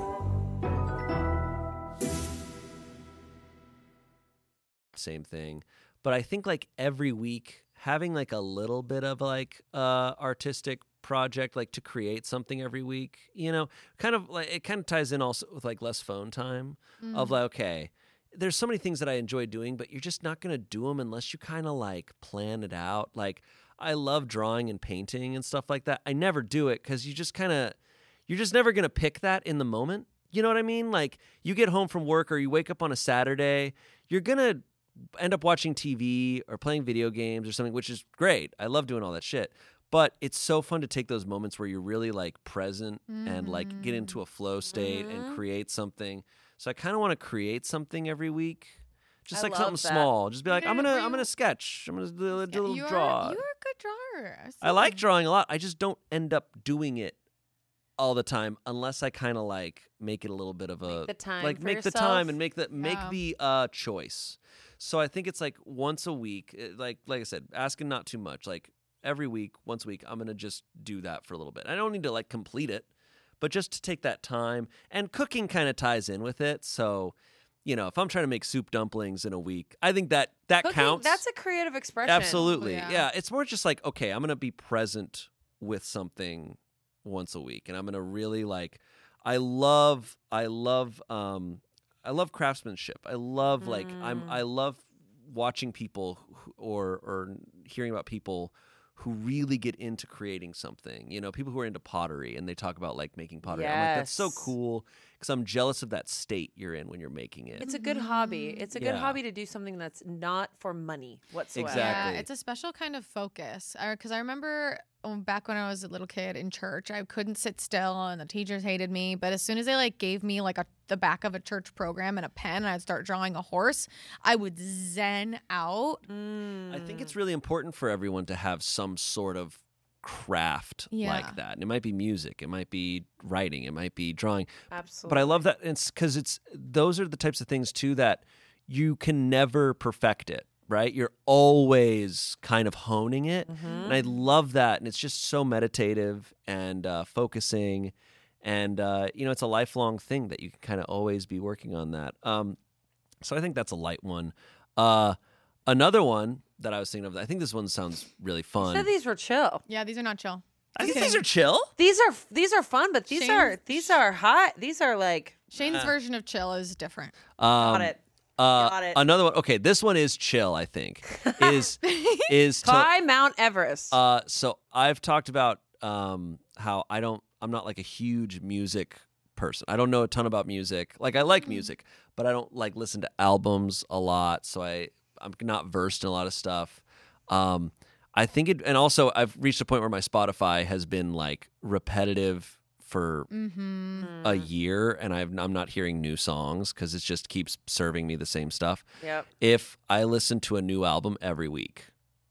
same thing. But I think like every week having like a little bit of like artistic project, like to create something every week, kind of like it kind of ties in also with like less phone time of like, okay, there's so many things that I enjoy doing, but you're just not going to do them unless you kind of like plan it out. Like I love drawing and painting and stuff like that. I never do it because you're just never going to pick that in the moment. You know what I mean? Like you get home from work or you wake up on a Saturday, you're going to end up watching TV or playing video games or something, which is great. I love doing all that shit. But it's so fun to take those moments where you're really like present and like get into a flow state and create something. So I kind of want to create something every week. Just I like love something that. small. Just be like, I'm Yeah, gonna sketch. I'm gonna do a little You're draw. a good drawer. I like drawing a lot. I just don't end up doing it all the time unless I kind of like make it a little bit of a Make the time like for make the yourself. time and make the Yeah. choice. So I think it's like once a week, like I said, asking not too much. Like every week, once a week, I'm gonna just do that for a little bit. I don't need to like complete it, but just to take that time. And cooking kind of ties in with it. So, if I'm trying to make soup dumplings in a week, I think that Cooking, counts. That's a creative expression. Absolutely. Yeah. Yeah. It's more just like, okay, I'm going to be present with something once a week. And I'm going to really like, I love craftsmanship. I love I love watching people or hearing about people who really get into creating something. People who are into pottery and they talk about like making pottery. I'm like, that's so Yes. cool because I'm jealous of that state you're in when you're making it. It's a good hobby. It's a good Yeah. hobby to do something that's not for money whatsoever. Exactly. Yeah, it's a special kind of focus. Because I remember back when I was a little kid in church, I couldn't sit still, and the teachers hated me. But as soon as they like gave me like the back of a church program and a pen, and I'd start drawing a horse, I would zen out. I think it's really important for everyone to have some sort of craft Yeah. like that. And it might be music, it might be writing, it might be drawing. Absolutely. But I love that it's because those are the types of things too that you can never perfect it, right? You're always kind of honing it. And I love that. And it's just so meditative and focusing. And, it's a lifelong thing that you can kind of always be working on that. So I think that's a light one. Another one that I was thinking of, I think this one sounds really You fun. said these were chill. Yeah, these are not chill. I think these are chill. These are fun, but these are hot. These are like Shane's version of chill is different. got it. Got it. Another one. Okay, this one is chill. I think is to Climb Mount Everest. So I've talked about how I'm not like a huge music person. I don't know a ton about music. Like I like music, but I don't like listen to albums a lot. So I'm not versed in a lot of stuff. I think and also I've reached a point where my Spotify has been like repetitive for a year, and I'm not hearing new songs because it just keeps serving me the same stuff. Yep. If I listen to a new album every week,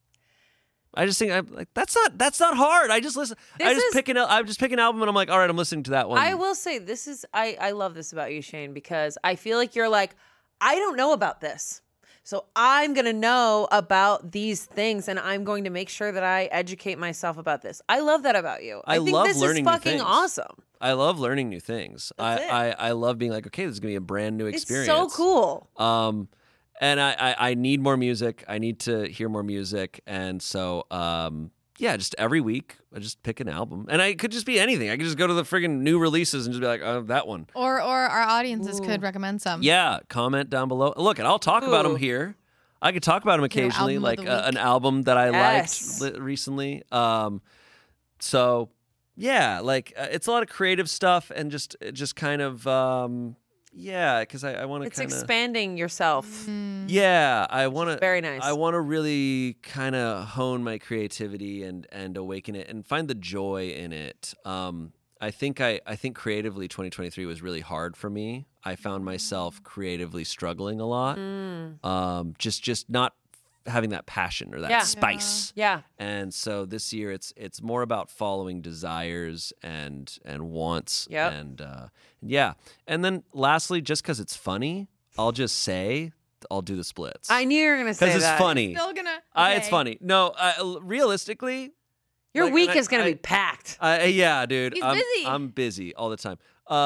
I just think I'm like that's not hard. I just listen. I just pick an album and I'm like, all right, I'm listening to that one. I will say this is I love this about you, Shane, because I feel like you're like, I don't know about this. So I'm going to know about these things, and I'm going to make sure that I educate myself about this. I love that about you. I think love this learning is new fucking things. awesome. I love learning new things. That's it. I love being like, okay, this is gonna be a brand new experience. It's so cool. And I need more music. I need to hear more music, and so just every week I just pick an album, and I could just be anything. I could just go to the friggin' new releases and just be like, oh, that one. Or our audiences could recommend some. Yeah, comment down below. Look, and I'll talk about them here. I could talk about them occasionally, album of like the week. an album that I Yes. liked recently. So yeah, like it's a lot of creative stuff and just kind of because I want to It's kind of expanding yourself. yeah, I want to Very nice. I want to really kind of hone my creativity and awaken it and find the joy in it. I think creatively 2023 was really hard for me. I found myself creatively struggling a lot. Just not having that passion or that Yeah. spice. Yeah. And so this year it's more about following desires and wants Yep. and yeah. And then lastly, just because it's funny, I'll just say I'll do the splits. I knew you were gonna say Because it's that. funny. Still gonna. It's funny. No, realistically, Your like, week and is gonna be packed. yeah, dude. He's I'm busy. I'm busy all the time.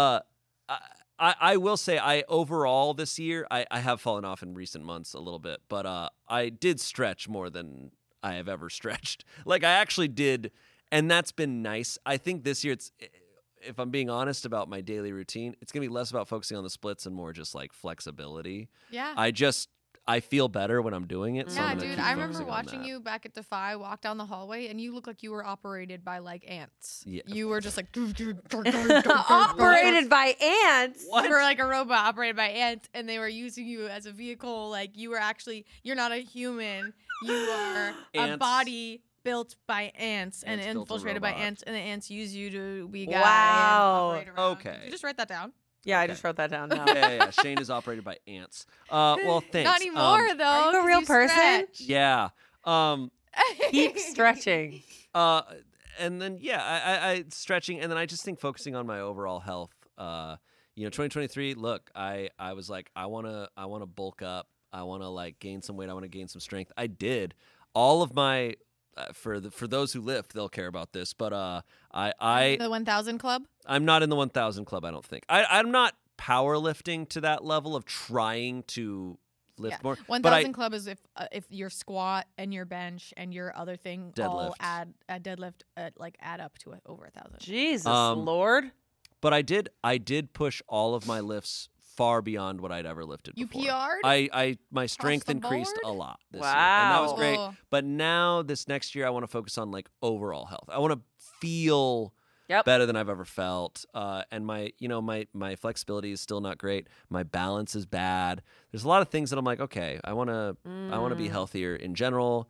I will say I overall this year I have fallen off in recent months a little bit, but I did stretch more than I have ever stretched. Like I actually did, and that's been nice. I think this year if I'm being honest about my daily routine, it's gonna be less about focusing on the splits and more just like flexibility. Yeah. I feel better when I'm doing it. So Yeah, I'm gonna dude, keep I remember focusing on watching that. you back at Defy walk down the hallway, and you look like you were operated by like ants. Yeah. You were just like Operated by ants. You were like a robot operated by ants, and they were using you as a vehicle. Like you're not a human. You are a Ants. body built by ants and Ants built a infiltrated by robot. ants, and the ants use you to be a guy. Wow. And operate around. Okay. Did you just write that down? Yeah, I Okay. just wrote that down now. Yeah. Shane is operated by ants. Well, thanks. Not anymore though. Are you a 'cause real person? stretch. Yeah. Keep stretching. And then I stretching, and then I just think focusing on my overall health. 2023. Look, I was like, I wanna bulk up. I wanna like gain some weight. I wanna gain some strength. I did. All of my for those who lift, they'll care about this. But The 1000 Club. I'm not in the 1,000 club. I don't think. I'm not powerlifting to that level of trying to lift more. But 1000 Club is if your squat and your bench and your other thing all Deadlift. add a deadlift add up to over 1,000. Jesus Um, Lord. But I did push all of my lifts far beyond what I'd ever lifted You before. PR'd? My strength the increased board? a lot this year, and that was Wow. great. Cool. But now this next year, I want to focus on like overall health. I want to feel Yep. better than I've ever felt, and my flexibility is still not great. My balance is bad. There's a lot of things that I'm like, okay, I want to be healthier in general.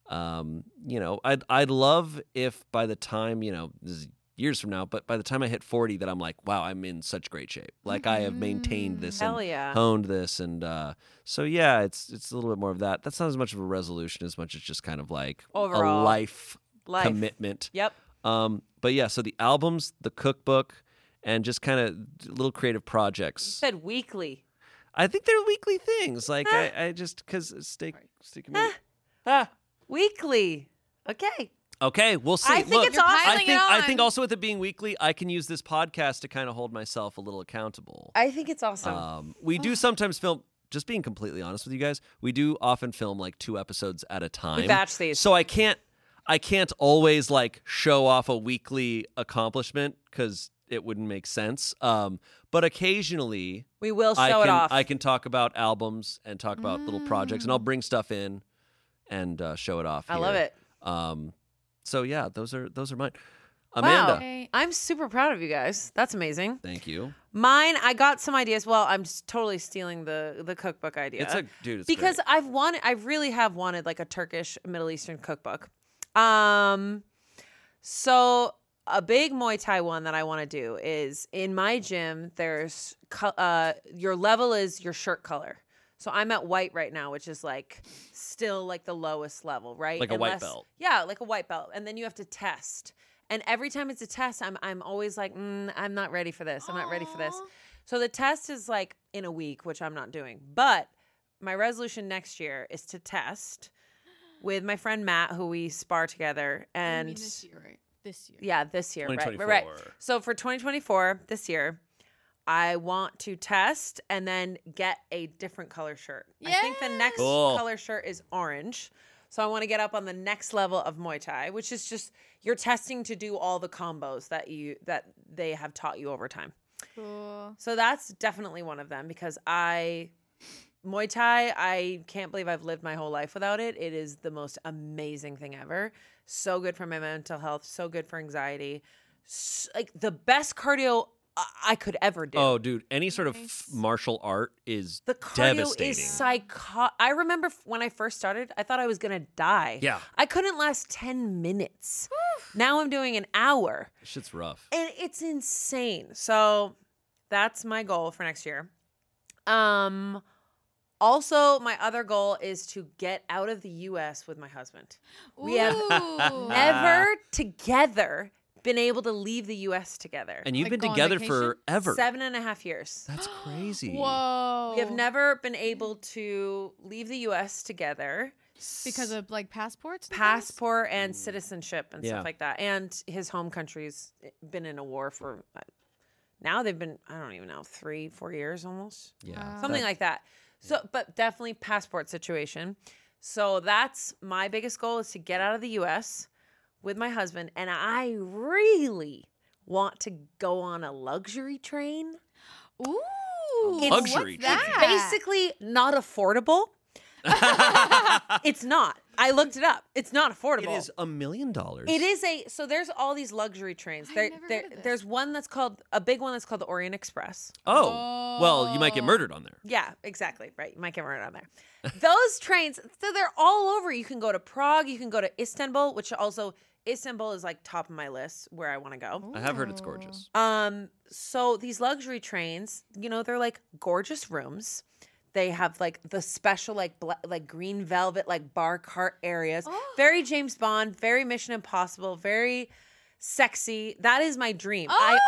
I'd love if by the time this is years from now, but by the time I hit 40, that I'm like, wow, I'm in such great shape. Like I have maintained this Hell and yeah. honed this, and so yeah, it's a little bit more of that. That's not as much of a resolution as much as just kind of like Overall. a life Life. commitment. Yep. But yeah, so the albums, the cookbook, and just kind of little creative You projects. said weekly. I think they're weekly things. Like I just because steak committee. Weekly. Okay. Okay, we'll see. I think Look, it's awesome. I think on. also with it being weekly, I can use this podcast to kind of hold myself a little accountable. I think it's awesome. We do sometimes film. Just being completely honest with you guys, we do often film like 2 episodes at a time. We batch these. So I can't always like show off a weekly accomplishment because it wouldn't make sense. But occasionally We will show I it off. can talk about albums and talk about little projects, and I'll bring stuff in and show it off. I love here. it. So yeah, those are mine. Amanda, Wow. Okay. I'm super proud of you guys. That's amazing. thank you. Mine, I got some ideas. Well, I'm just totally stealing the cookbook idea. It's because great. I really have wanted like a Turkish Middle Eastern cookbook. So a big Muay Thai one that I want to do is in my gym. There's your level is your shirt color. So I'm at white right now, which is like still like the lowest level, right? Like a white belt. Yeah, like a white belt, and then you have to test. And every time it's a test, I'm always like, I'm not ready for this. I'm not ready for this. Aw. So the test is like in a week, which I'm not doing. But my resolution next year is to test with my friend Matt, who we spar together. You And mean this year, right? This year. yeah, this year, right. 2024. So for 2024, this year, I want to test and then get a different color shirt. I think the next Cool. color shirt is orange. So I want to get up on the next level of Muay Thai, which is just you're testing to do all the combos that they have taught you over time. Cool. So that's definitely one of them because Muay Thai, I can't believe I've lived my whole life without it. It is the most amazing thing ever. So good for my mental health, so good for anxiety. Like the best cardio I could ever do. Oh, dude, any sort of martial art is The cardio devastating. is I remember when I first started, I thought I was going to die. Yeah. I couldn't last 10 minutes. Now I'm doing an hour. Shit's rough. And it's insane. So that's my goal for next year. Also, my other goal is to get out of the U.S. with my husband. We have Ooh. never together been able to leave the U.S. together. And you've Like been go on together vacation? forever. 7.5 years. That's crazy. Whoa. We have never been able to leave the U.S. together. Because of like passports? and things? Passport and citizenship and Yeah. stuff like that. And his home country's been in a war for, now they've been, I don't even know, 3-4 years almost. Yeah. Something like that. So, but definitely passport situation. So that's my biggest goal is to get out of the U.S. with my husband. And I really want to go on a luxury train. Ooh. Luxury what's train. that? Basically not affordable. It's not. I looked it up. It's not affordable. It is $1 million. It is so there's all these luxury trains. I've never heard of this. There's one that's called, a big one that's called the Orient Express. Oh, well, you might get murdered on there. Yeah, exactly. Right. You might get murdered on there. Those trains, so they're all over. You can go to Prague. You can go to Istanbul, which also, Istanbul is like top of my list where I want to go. I have heard it's gorgeous. So these luxury trains, they're like gorgeous rooms. They have like the special like green velvet like bar cart areas. Very James Bond, very Mission Impossible, very sexy. That is my dream.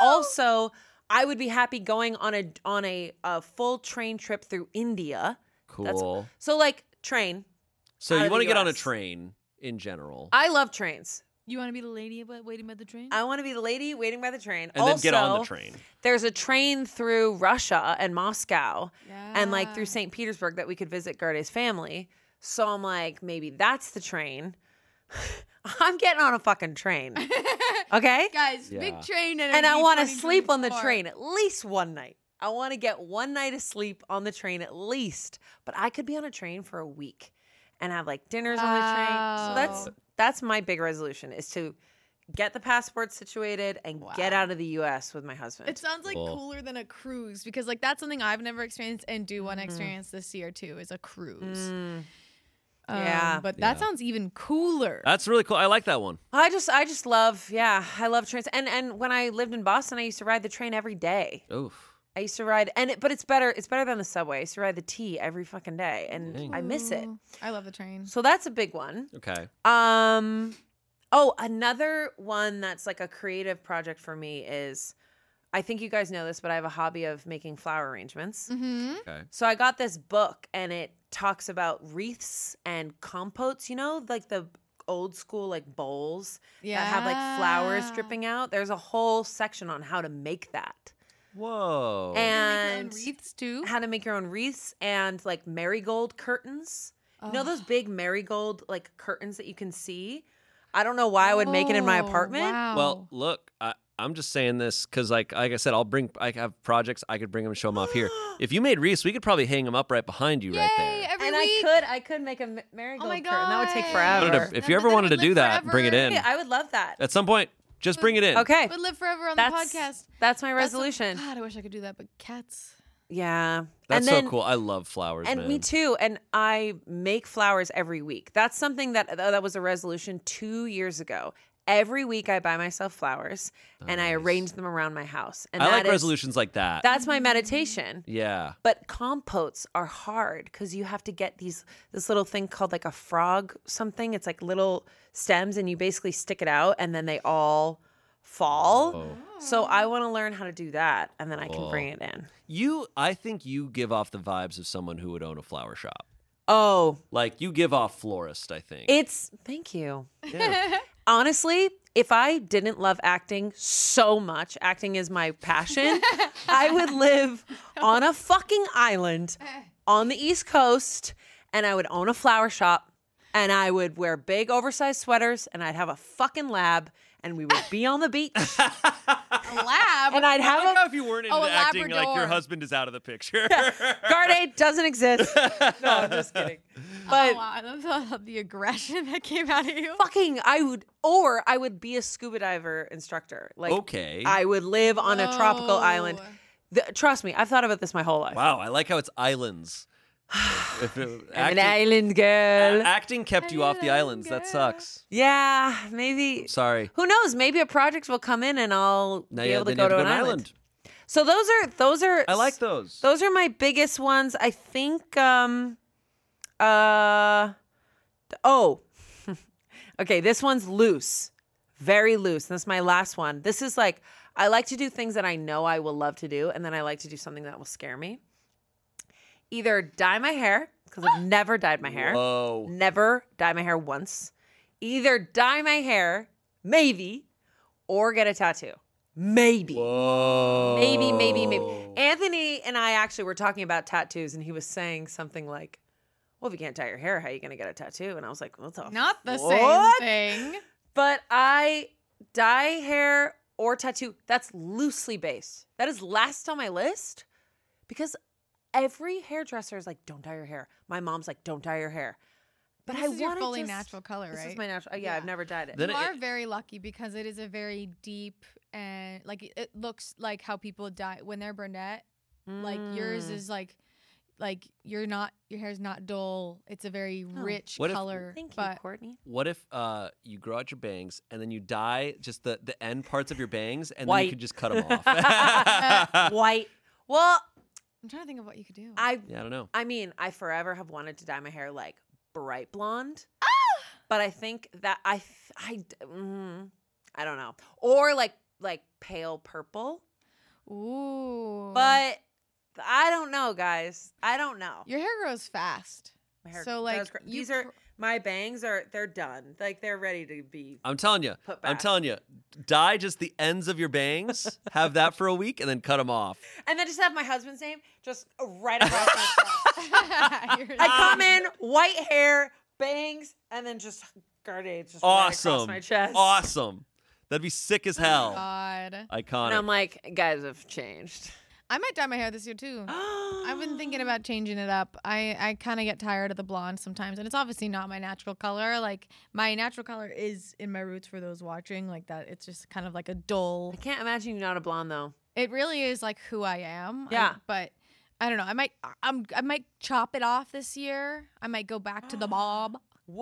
I would be happy going on a full train trip through India. Cool. So like train. So out you of want to the get on a US. train in general. I love trains. You want to be the lady waiting by the train? I want to be the lady waiting by the train. And then get on the train. There's a train through Russia and Moscow and like Yeah. through St. Petersburg that we could visit Garde's family. So I'm like, maybe that's the train. I'm getting on a fucking train. Okay? Guys, Yeah. big train And I want to to sleep on the train at least one night. I want to get one night of sleep on the train at least. But I could be on a train for a week and have like dinners on the train. So that's my big resolution is to get the passport situated and get out of the U.S. with my husband. It sounds like Cool. cooler than a cruise because like that's something I've never experienced and do want to experience this year too is a cruise. Yeah. But that sounds even cooler. That's really cool. I like that one. I just love, I love trains. And when I lived in Boston, I used to ride the train every day. Oof. I used to ride, but it's better than the subway. I used to ride the T every fucking day, and Dang. I miss it. Ooh, I love the train. So that's a big one. Okay. Another one that's like a creative project for me is, I think you guys know this, but I have a hobby of making flower arrangements. Mm-hmm. Okay. So I got this book, and it talks about wreaths and compotes. Like the old school like bowls that have like flowers dripping out. There's a whole section on how to make that. Whoa. And wreaths too. how to make your own wreaths and like marigold curtains. You know those big marigold like curtains that you can see? I don't know why I would make it in my apartment. Wow. Well, look, I'm just saying this because, like I said, I have projects. I could bring them and show them off here. If you made wreaths, we could probably hang them up right behind you, right Yay, there. every And week. I could make a marigold my curtain. That would take God. forever. If you ever wanted to do that, bring it in. Yeah, I would love that. At some point, just bring it in. Okay. Would live forever on That's the podcast. That's my That's resolution. God, I wish I could do that, but cats. Yeah. That's and then, so cool. I love flowers, And man. me too. And I make flowers every week. That's something that was a resolution 2 years ago. Every week I buy myself flowers and I arrange them around my house. And I like that is- resolutions like that. That's my meditation. Yeah. But compotes are hard because you have to get this little thing called like a frog something. It's like little stems and you basically stick it out and then they all fall. Oh. So I want to learn how to do that and then I can bring it in. I think you give off the vibes of someone who would own a flower shop. Oh, Like you give off florist, I think. thank you. Yeah. Honestly, if I didn't love acting so much, acting is my passion, I would live on a fucking island on the East Coast and I would own a flower shop and I would wear big oversized sweaters, and I'd have a fucking lab, and we would be on the beach. A lab. And I'd I have like how if you weren't into a acting, like your Labrador. husband is out of the picture. Garde doesn't exist. No, I'm just kidding. But Oh, wow. I love the aggression that came out of you. fucking, I would be a scuba diver instructor. Like, Okay. I would live on a tropical island. Trust me, I've thought about this my whole life. Wow, I like how it's islands. I'm an island girl. Acting kept you off the Island islands. That girl. sucks. Yeah, maybe. Sorry. Who knows? Maybe a project will come in and I'll Now be you able to then go you to have an island. island. So those are. I like those. Those are my biggest ones. I think. Okay. This one's loose, very loose. This is my last one. This is like I like to do things that I know I will love to do, and then I like to do something that will scare me. Either dye my hair because I've never dyed my hair. Whoa. Never dye my hair once. Either dye my hair, maybe, or get a tattoo. Maybe. Whoa. Maybe. Anthony and I actually were talking about tattoos, and he was saying something like, well, if you can't dye your hair, how are you going to get a tattoo? And I was like, what the Not the What? same thing. But I dye hair or tattoo. That's loosely based. That is last on my list because every hairdresser is like, don't dye your hair. My mom's like, don't dye your hair. But This I is your want fully natural color, This right? is my natural. Yeah, Yeah. I've never dyed it. Then You it- are very lucky because it is a very deep and like it looks like how people dye when they're brunette. Like yours is like your hair's not dull. It's a very rich What if- color. Thank you, but Courtney. What if you grow out your bangs and then you dye just the end parts of your bangs and then White. you could just cut them off? White. Well, I'm trying to think of what you could do. Yeah, I don't know. I mean, I forever have wanted to dye my hair like bright blonde. But I think that I don't know. Or like pale purple. Ooh. But I don't know, guys. I don't know. your hair grows fast. My hair so, like, does grow- you these are my bangs they're done. Like they're ready to be I'm telling you. Put I'm back. telling you. Dye just the ends of your bangs, have that for a week, and then cut them off. and then just have my husband's name just right across my chest. You're- I come in, white hair, bangs, and then just Garde just right across Awesome. my chest. Awesome. That'd be sick as hell. God. Iconic. And I'm like, guys have changed. I might dye my hair this year too. I've been thinking about changing it up. I kind of get tired of the blonde sometimes, and it's obviously not my natural color. Like my natural color is in my roots for those watching, like that. It's just kind of like a dull. I can't imagine you're not a blonde though. It really is like who I am. Yeah. But I don't know. I might chop it off this year. I might go back to the bob.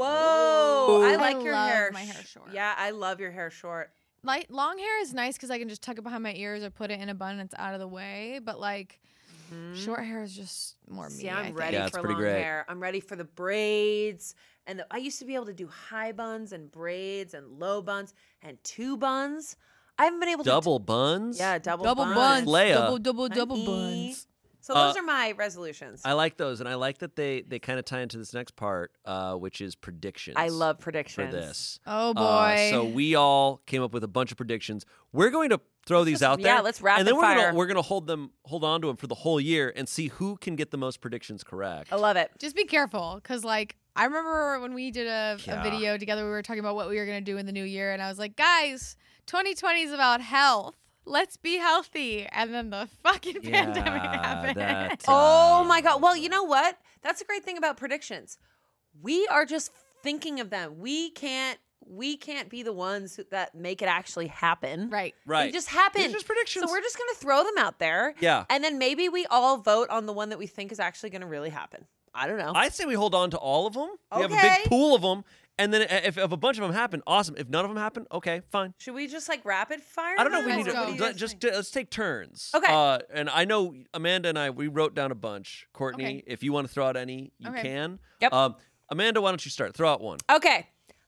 Whoa! I I like your love hair. my hair short. Yeah, I love your hair short. Long hair is nice because I can just tuck it behind my ears or put it in a bun and it's out of the way. But like short hair is just more me. See, I I'm think. ready Yeah, it's for pretty long great. hair. I'm ready for the braids. And I used to be able to do high buns and braids and low buns and two buns. I haven't been able to Double buns? Yeah, double Double buns. buns. Leia. Double Honey. buns. So those are my resolutions. I like those, and I like that they kind of tie into this next part, which is predictions. I love for predictions. this. Oh boy. So we all came up with a bunch of predictions. We're going to throw these out there. yeah, let's rapid and then fire. we're gonna hold on to them for the whole year and see who can get the most predictions correct. I love it. Just be careful, because like I remember when we did a Yeah. video together, we were talking about what we were gonna do in the new year, and I was like, guys, 2020 is about health. Let's be healthy. And then the fucking pandemic happened. that, Oh my God. Well, you know what? That's a great thing about predictions. We are just thinking of them. We can't be the ones that make it actually happen. Right. right. They just happen. They're just predictions. So we're just going to throw them out there. Yeah. And then maybe we all vote on the one that we think is actually going to really happen. I don't know. I'd say we hold on to all of them. We have a Okay. big pool of them, and then if a bunch of them happen, awesome. If none of them happen, okay, fine. Should we just like rapid fire? I don't know if we them? need Let's to go. What do you guys just think? let's take turns. Okay. And I know Amanda and we wrote down a bunch. Courtney, Okay. if you want to throw out any, you Okay. can. Yep. Amanda, why don't you start? Throw out one. Okay.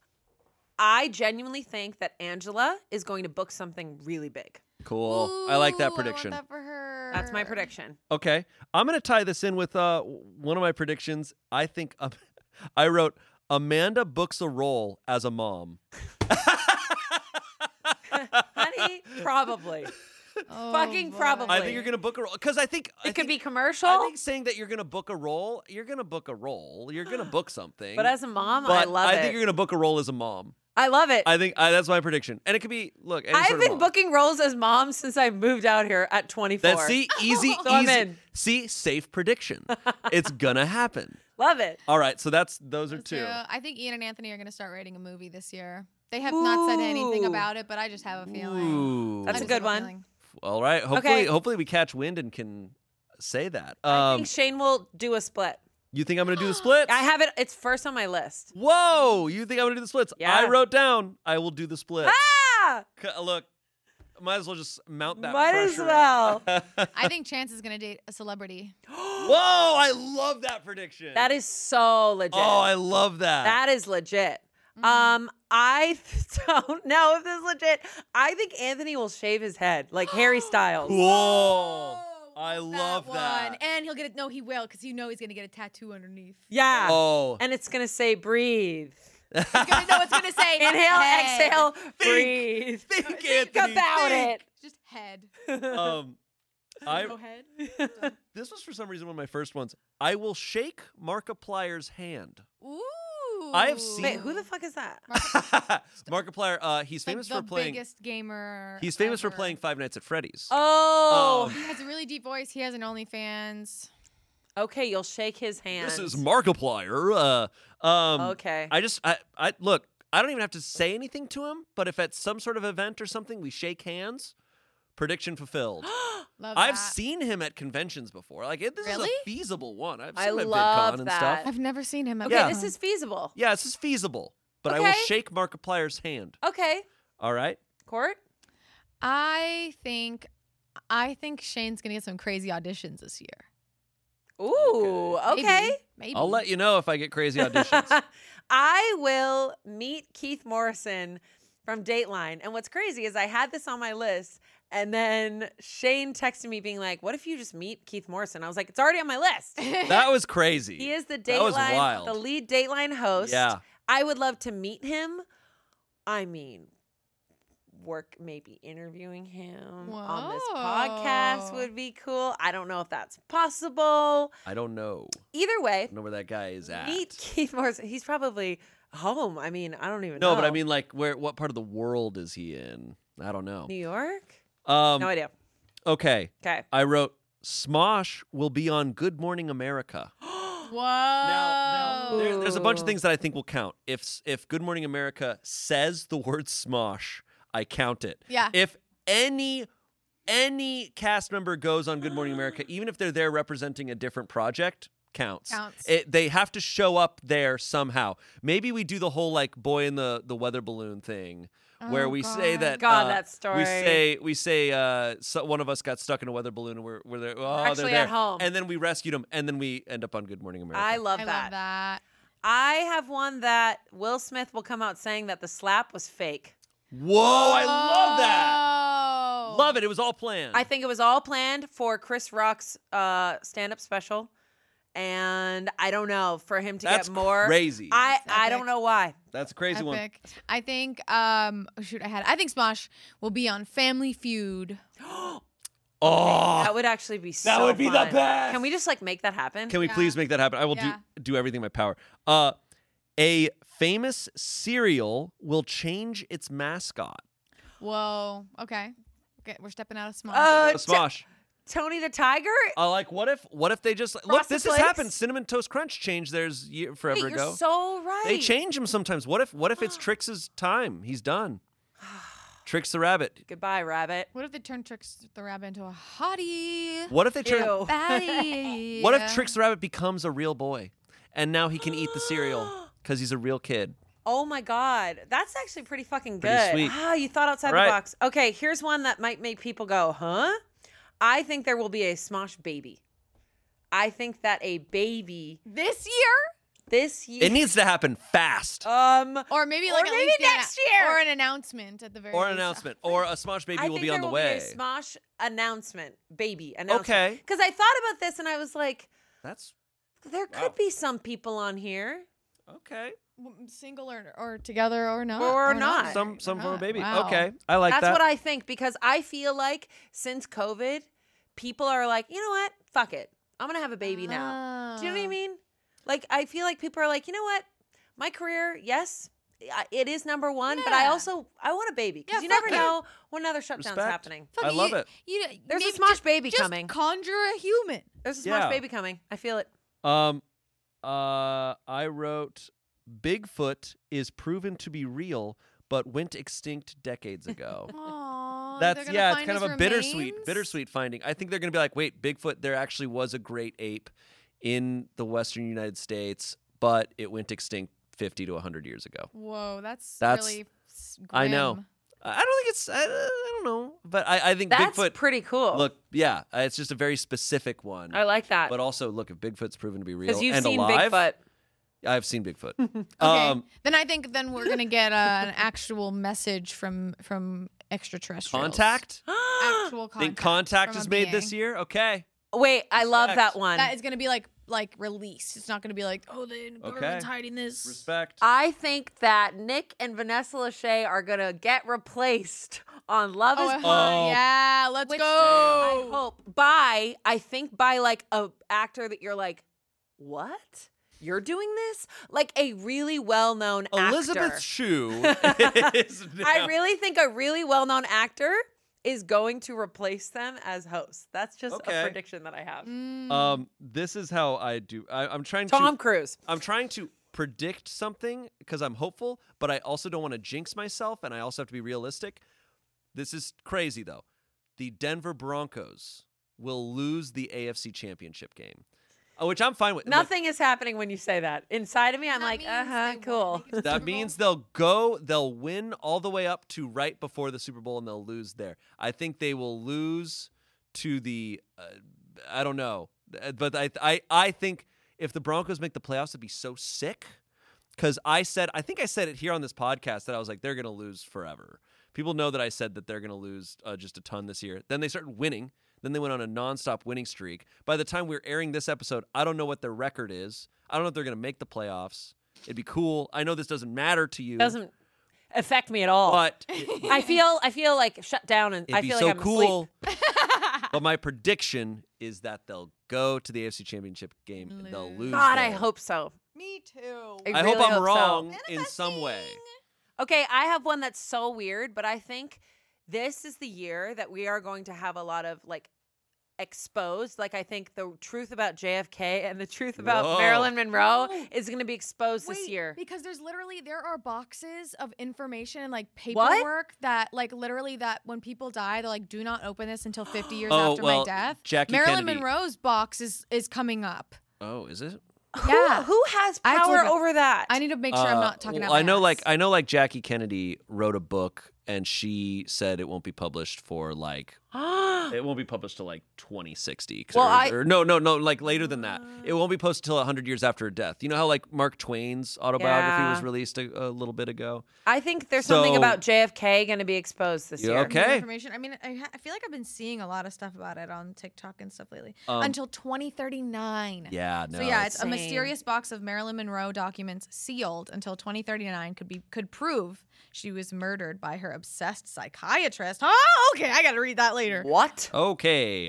I genuinely think that Angela is going to book something really big. Cool. I like that Ooh, prediction. I want that for her. That's my prediction. Okay. I'm going to tie this in with one of my predictions. I think I wrote Amanda books a role as a mom. Honey, probably. Oh, Fucking boy. probably. I think you're gonna book a role because I think It could be commercial. I think saying that you're gonna book a role, you're gonna book a role. You're gonna book something. but as a mom, But I love it. I think you're gonna book a role as a mom. I love it. I think that's my prediction, and it could be look. Any I've sort of been mom. booking roles as mom since I moved out here at 24. That see easy, So I'm easy. in. See safe prediction. It's gonna happen. Love it. All right, so those are two. Yeah, I think Ian and Anthony are going to start writing a movie this year. They have not said anything Ooh. about it, but I just have a feeling. Ooh. That's I a just good have one. feeling. All right. Hopefully we catch wind and can say that. I think Shane will do a split. You think I'm gonna do the splits? I have it. It's first on my list. Whoa! You think I'm gonna do the splits? Yeah. I wrote down I will do the splits. Ah! Look, might as well just mount that. Might as pressure. well. I think Chance is going to date a celebrity. Whoa! I love that prediction. That is so legit. Oh, I love that. That is legit. I don't know if this is legit. I think Anthony will shave his head like Harry Styles. Cool. I love one. that. And he'll get it. No, he will, because he's going to get a tattoo underneath. Yeah. Oh. And it's gonna say breathe. It's going to say Inhale, head. exhale, breathe. Think, Think Anthony, about think. Just head. I No head. this was for some reason one of my first ones. I will shake Markiplier's hand. Ooh. I have seen- Wait, who the fuck is that? Markiplier, he's famous like for the playing. biggest gamer. He's famous for ever. playing Five Nights at Freddy's. Oh, He has a really deep voice. He has an OnlyFans. okay. You'll shake his hand. This is Markiplier. Okay. I look. I don't even have to say anything to him. But if at some sort of event or something we shake hands, prediction fulfilled. Love I've that. seen him at conventions before. Like this Really? is a feasible one. I've I seen him at love VidCon and that. stuff. I've never seen him. At Okay, Yeah. this is feasible. Yeah, this is feasible. But I will Okay. shake Markiplier's hand. Okay, All right. Court. I think Shane's gonna get some crazy auditions this year. Ooh, okay. Maybe. I'll let you know if I get crazy auditions. I will meet Keith Morrison from Dateline. And what's crazy is I had this on my list, and then Shane texted me being like, "What if you just meet Keith Morrison?" I was like, "It's already on my list." That was crazy. He is the That was Dateline, wild. the lead Dateline host. Yeah. I would love to meet him. I mean, work maybe interviewing him on this podcast Whoa. would be cool. I don't know if that's possible. I don't know. Either way, I don't know where that guy is at. meet Keith Morrison. He's probably home. I mean, I don't even know. No, but I mean, like, what part of the world is he in? I don't know. New York? No No idea. Okay. Okay. I wrote Smosh will be on Good Morning America. Whoa. Now there's a bunch of Ooh. things that I think will count. If Good Morning America says the word Smosh, I count it. Yeah. If any cast member goes on Good Morning America, even if they're there representing a different project, counts. They have to show up there somehow. Maybe we do the whole like boy in the weather balloon thing, where Oh, we say God. that God, that story. we say so one of us got stuck in a weather balloon and we're there. Oh, actually they're there. at home. And then we rescued them, and then we end up on Good Morning America. I love I that. love that. I have one that Will Smith will come out saying that the slap was fake. Whoa, I love that. Oh. Love it. It was all planned. I think it was all planned for Chris Rock's stand-up special. And I don't know, for him to That's get more. crazy. I Epic. don't know why. That's a crazy one. Epic. I think I think Smosh will be on Family Feud. Oh, That would actually be so that would be the fun. best. Can we just like make that happen? Can we Yeah. please make that happen? I will Yeah. do everything in my power. A famous cereal will change its mascot. Whoa. Okay, we're stepping out of Smosh. Smosh. Tony the Tiger? Like what if they just look? Frosted This has Flakes? happened. Cinnamon Toast Crunch changed theirs forever Wait, ago. you're so right. They change them sometimes. What if it's Trix's time? He's done. Trix the rabbit. Goodbye, rabbit. What if they turn Trix the Rabbit into a hottie? What if they turn? Ew. Baddie. What if Trix the rabbit becomes a real boy, and now he can eat the cereal because he's a real kid? Oh my God. That's actually pretty fucking good. Pretty sweet. You thought outside Right. the box. Okay, here's one that might make people go, huh? I think there will be a Smosh baby. I think that a baby this year? this year. It needs to happen fast. Or maybe like Or at maybe least next year. or an announcement at the very Or an least. announcement. Or a Smosh baby I will think be there on the will way. be a Smosh announcement, baby announcement. Okay. Because I thought about this and I was like, That's there could be some people on here. okay. Single or together or not? Or not. Some from a baby. Wow. Okay, I like That's that. what I think, because I feel like since COVID, people are like, you know what? Fuck it. I'm going to have a baby now. Do you know what I mean? Like, I feel like people are like, you know what? My career, yes, it is number one, but I Yeah. want a baby, because Yeah, you never fuck it. know when another shutdown's Respect. happening. Fuck I love it. There's a maybe Smosh just- baby just coming. Conjure a human. There's a Smosh Yeah. baby coming. I feel it. I wrote Bigfoot is proven to be real, but went extinct decades ago. Aww, That's they're gonna it's find kind of his a remains? bittersweet finding. I think they're gonna be like, wait, Bigfoot, there actually was a great ape in the western United States, but it went extinct 50 to 100 years ago. Whoa, that's That's- really I know. grim. I don't think it's. I don't know, but I think That's Bigfoot. pretty cool. Look, yeah, it's just a very specific one. I like that. But also, look, if Bigfoot's proven to be real Because you've and seen alive, Bigfoot. I've seen Bigfoot. Okay, then I think we're gonna get an actual message from extraterrestrials. Contact. Actual contact. Think Contact from is a made this being. year. Okay. Wait, I love Respect. that one. That is gonna be like released. It's not gonna be like, oh, the government's hiding this. Respect. I think that Nick and Vanessa Lachey are gonna get replaced on Love is Blind. Yeah, let's Which go. I hope by like a actor that you're like, what? You're doing this? Like a really well-known Elizabeth actor. Shue is now. I really think a really well-known actor is going to replace them as hosts. That's just Okay. a prediction that I have. This is how I do. I'm trying Tom to. Cruise. I'm trying to predict something because I'm hopeful, but I also don't want to jinx myself, and I also have to be realistic. This is crazy though. The Denver Broncos will lose the AFC Championship game, which I'm fine with. Look, Nothing is happening when you say that. Inside of me, I'm That like, means they won't cool. make it to the that Super means Bowl? they'll win all the way up to right before the Super Bowl, and they'll lose there. I think they will lose to the I don't know, but I think if the Broncos make the playoffs, it'd be so sick. Because I think I said it here on this podcast that I was like, they're gonna lose forever. People know that I said that they're gonna lose just a ton this year. Then they started winning. Then they went on a nonstop winning streak. By the time we're airing this episode, I don't know what their record is. I don't know if they're gonna make the playoffs. It'd be cool. I know this doesn't matter to you. Doesn't affect me at all. But I feel like shut down, and it'd I be feel so like I'm cool. asleep. But my prediction is that they'll go to the AFC Championship game and they'll lose. God, I there. hope so. Me too. I I really hope I'm so. wrong in some way. Okay, I have one that's so weird, but I think this is the year that we are going to have a lot of like exposed. Like I think the truth about JFK and the truth about Whoa. Marilyn Monroe Oh. is going to be exposed this Wait, year. because there are boxes of information and like paperwork that like literally that when people die, they're like, do not open this until 50 years Oh, after well, my death. Jackie Marilyn Kennedy. Monroe's box is coming up. Oh, is it? Yeah. Who has I have to power look up- over that? I need to make sure I'm not talking well, out. I know, my ass. like Jackie Kennedy wrote a book, and she said it won't be published for like it won't be published till like 2060. Well, or no, like later than that. It won't be posted till 100 years after her death. You know how like Mark Twain's autobiography Yeah. was released a little bit ago. I think there's something So- about JFK going to be exposed this You year. okay? New information. I mean, I feel like I've been seeing a lot of stuff about it on TikTok and stuff lately. Until 2039. Yeah, no. So yeah, it's a Insane. mysterious box of Marilyn Monroe documents sealed until 2039 could prove she was murdered by her obsessed psychiatrist. Oh, okay, I got to read that later. What? Okay.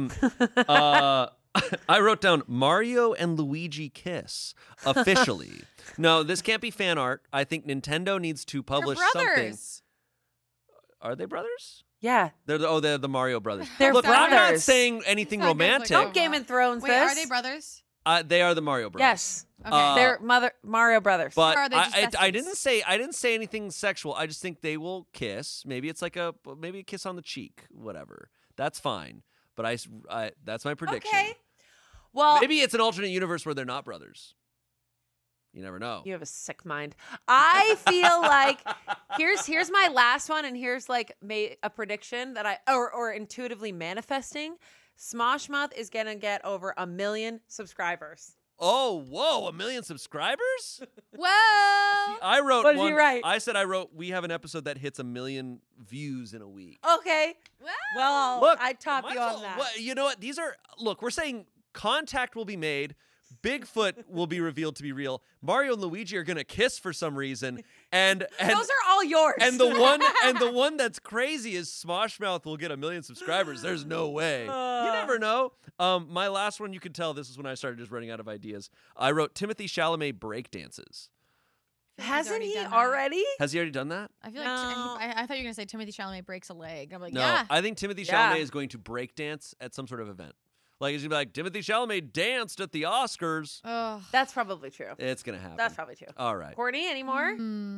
I wrote down Mario and Luigi kiss officially. No, this can't be fan art. I think Nintendo needs to They're publish something. brothers. Are they brothers? Yeah. They're the Mario brothers. They're Look, I'm not brothers. saying anything It's not good, it's romantic. like, Don't Game of Thrones Wait, this. are they brothers? They are the Mario brothers. Yes. Okay. They're Mario brothers. But Or are they just I besties? didn't say anything sexual. I just think they will kiss. Maybe it's like a kiss on the cheek, whatever. That's fine. But I that's my prediction. Okay. Well, Maybe it's an alternate universe where they're not brothers. You never know. you have a sick mind. I feel like here's my last one, and here's like a prediction that or intuitively manifesting. Smosh Month is gonna get over 1 million subscribers. Oh, whoa, 1 million subscribers? Whoa. I wrote What did one. you write? I said we have an episode that hits 1 million views in a week. Okay. Wow. Well, Look, I top might you as on well- that. what- you know what? We're saying contact will be made Bigfoot will be revealed to be real. Mario and Luigi are gonna kiss for some reason, and Those are all yours. and the one that's crazy is Smoshmouth will get 1 million subscribers. There's no way. You never know. My last one, you could tell this is when I started just running out of ideas. I wrote Timothy Chalamet breakdances. Hasn't he done that. already? Has he already done that? I feel like No. I thought you were gonna say Timothy Chalamet breaks a leg. I'm like, No, yeah. I think Timothy Yeah. Chalamet is going to breakdance at some sort of event. Like he's gonna be like, Timothy Chalamet danced at the Oscars. Ugh. That's probably true. It's gonna happen. That's probably true. All right. Courtney, any more?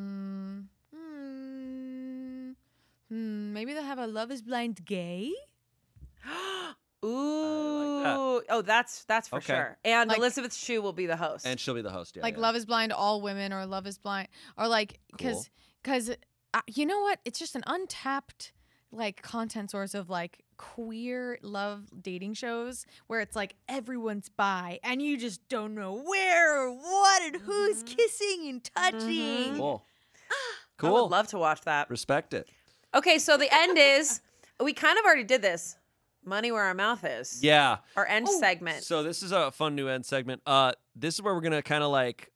Maybe they'll have a Love Is Blind gay. Ooh. that. Oh, that's for Okay. sure. And Like- Elizabeth Shue will be the host. And she'll be the host. Yeah, Like yeah. Love Is Blind all women, or Love Is Blind, or like Cool. because you know what? It's just an untapped like content source of like queer love dating shows where it's like everyone's bi and you just don't know where or what and who's kissing and touching. Cool. I Cool. would love to watch that. Respect it. Okay, so the end is we kind of already did this. Money where our mouth is. Yeah. Our end segment. So this is a fun new end segment. This is where we're gonna kind of like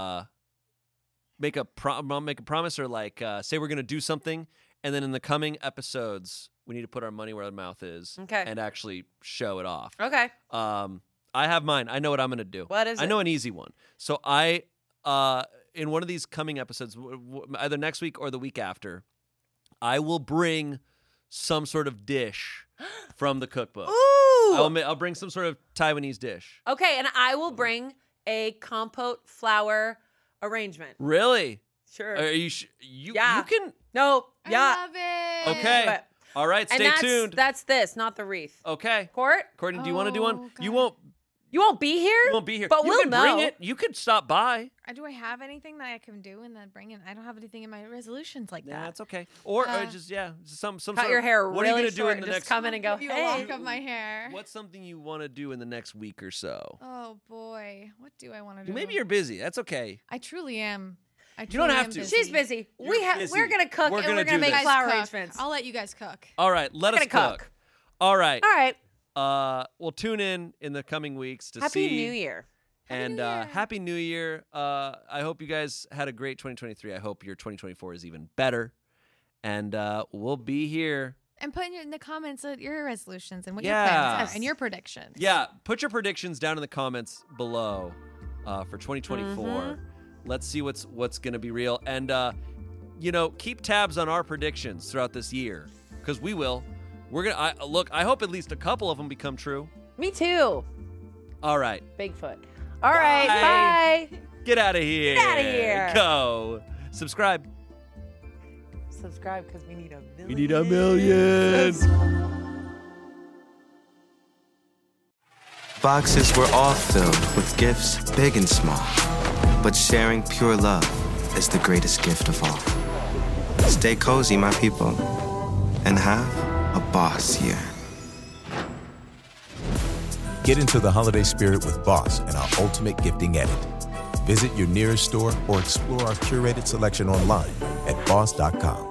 make a promise or like say we're gonna do something, and then in the coming episodes we need to put our money where our mouth is. Okay. And actually show it off. Okay. I have mine. I know what I'm gonna do. What is I it? know an easy one. So I in one of these coming episodes, either next week or the week after, I will bring some sort of dish from the cookbook. Ooh. I'll bring some sort of Taiwanese dish. Okay, and I will bring a compote flour arrangement. Really? Sure. Are you you Yeah. you can No. I Yeah. love it. okay. But- All right, And stay tuned. That's this, not the wreath. Okay. Court, Courtney, do you want to do one? Oh, You God. you won't be here? won't be here. But you we'll can know. bring it. You could stop by. Do I have anything that I can do and then bring in? I don't have anything in my resolutions like Yeah, that. that's okay. Or Uh, just some Cut sort your of- hair what really are you gonna short do in the and just next come in and go, Give you a hey. lock of my hair. What's something you want to do in the next week or so? Oh boy, what do I want to do? Maybe you're busy. That's okay. I truly am. I don't truly have am to. She's busy. You're busy. We're gonna cook We're and gonna we're gonna do make this. flour Cook. arrangements. I'll let you guys cook. All right, let us gonna cook. cook. All right. All right. We'll tune in the coming weeks to Happy see. New Year. And New Year. Happy New Year. I hope you guys had a great 2023. I hope your 2024 is even better. And we'll be here. And put in the comments your resolutions and what Yeah. your plans Yes. are and your predictions. Yeah, put your predictions down in the comments below for 2024. Mm-hmm. Let's see what's going to be real. And, keep tabs on our predictions throughout this year because we will. We're going to I hope at least a couple of them become true. Me too. All right. Bigfoot. All right. Bye. Get out of here. Get outta here. Go. Subscribe. Subscribe because we need a million. We need a million. Boxes were all filled with gifts, big and small. But sharing pure love is the greatest gift of all. Stay cozy, my people, and have a boss year. Get into the holiday spirit with Boss and our Ultimate Gifting Edit. Visit your nearest store or explore our curated selection online at boss.com.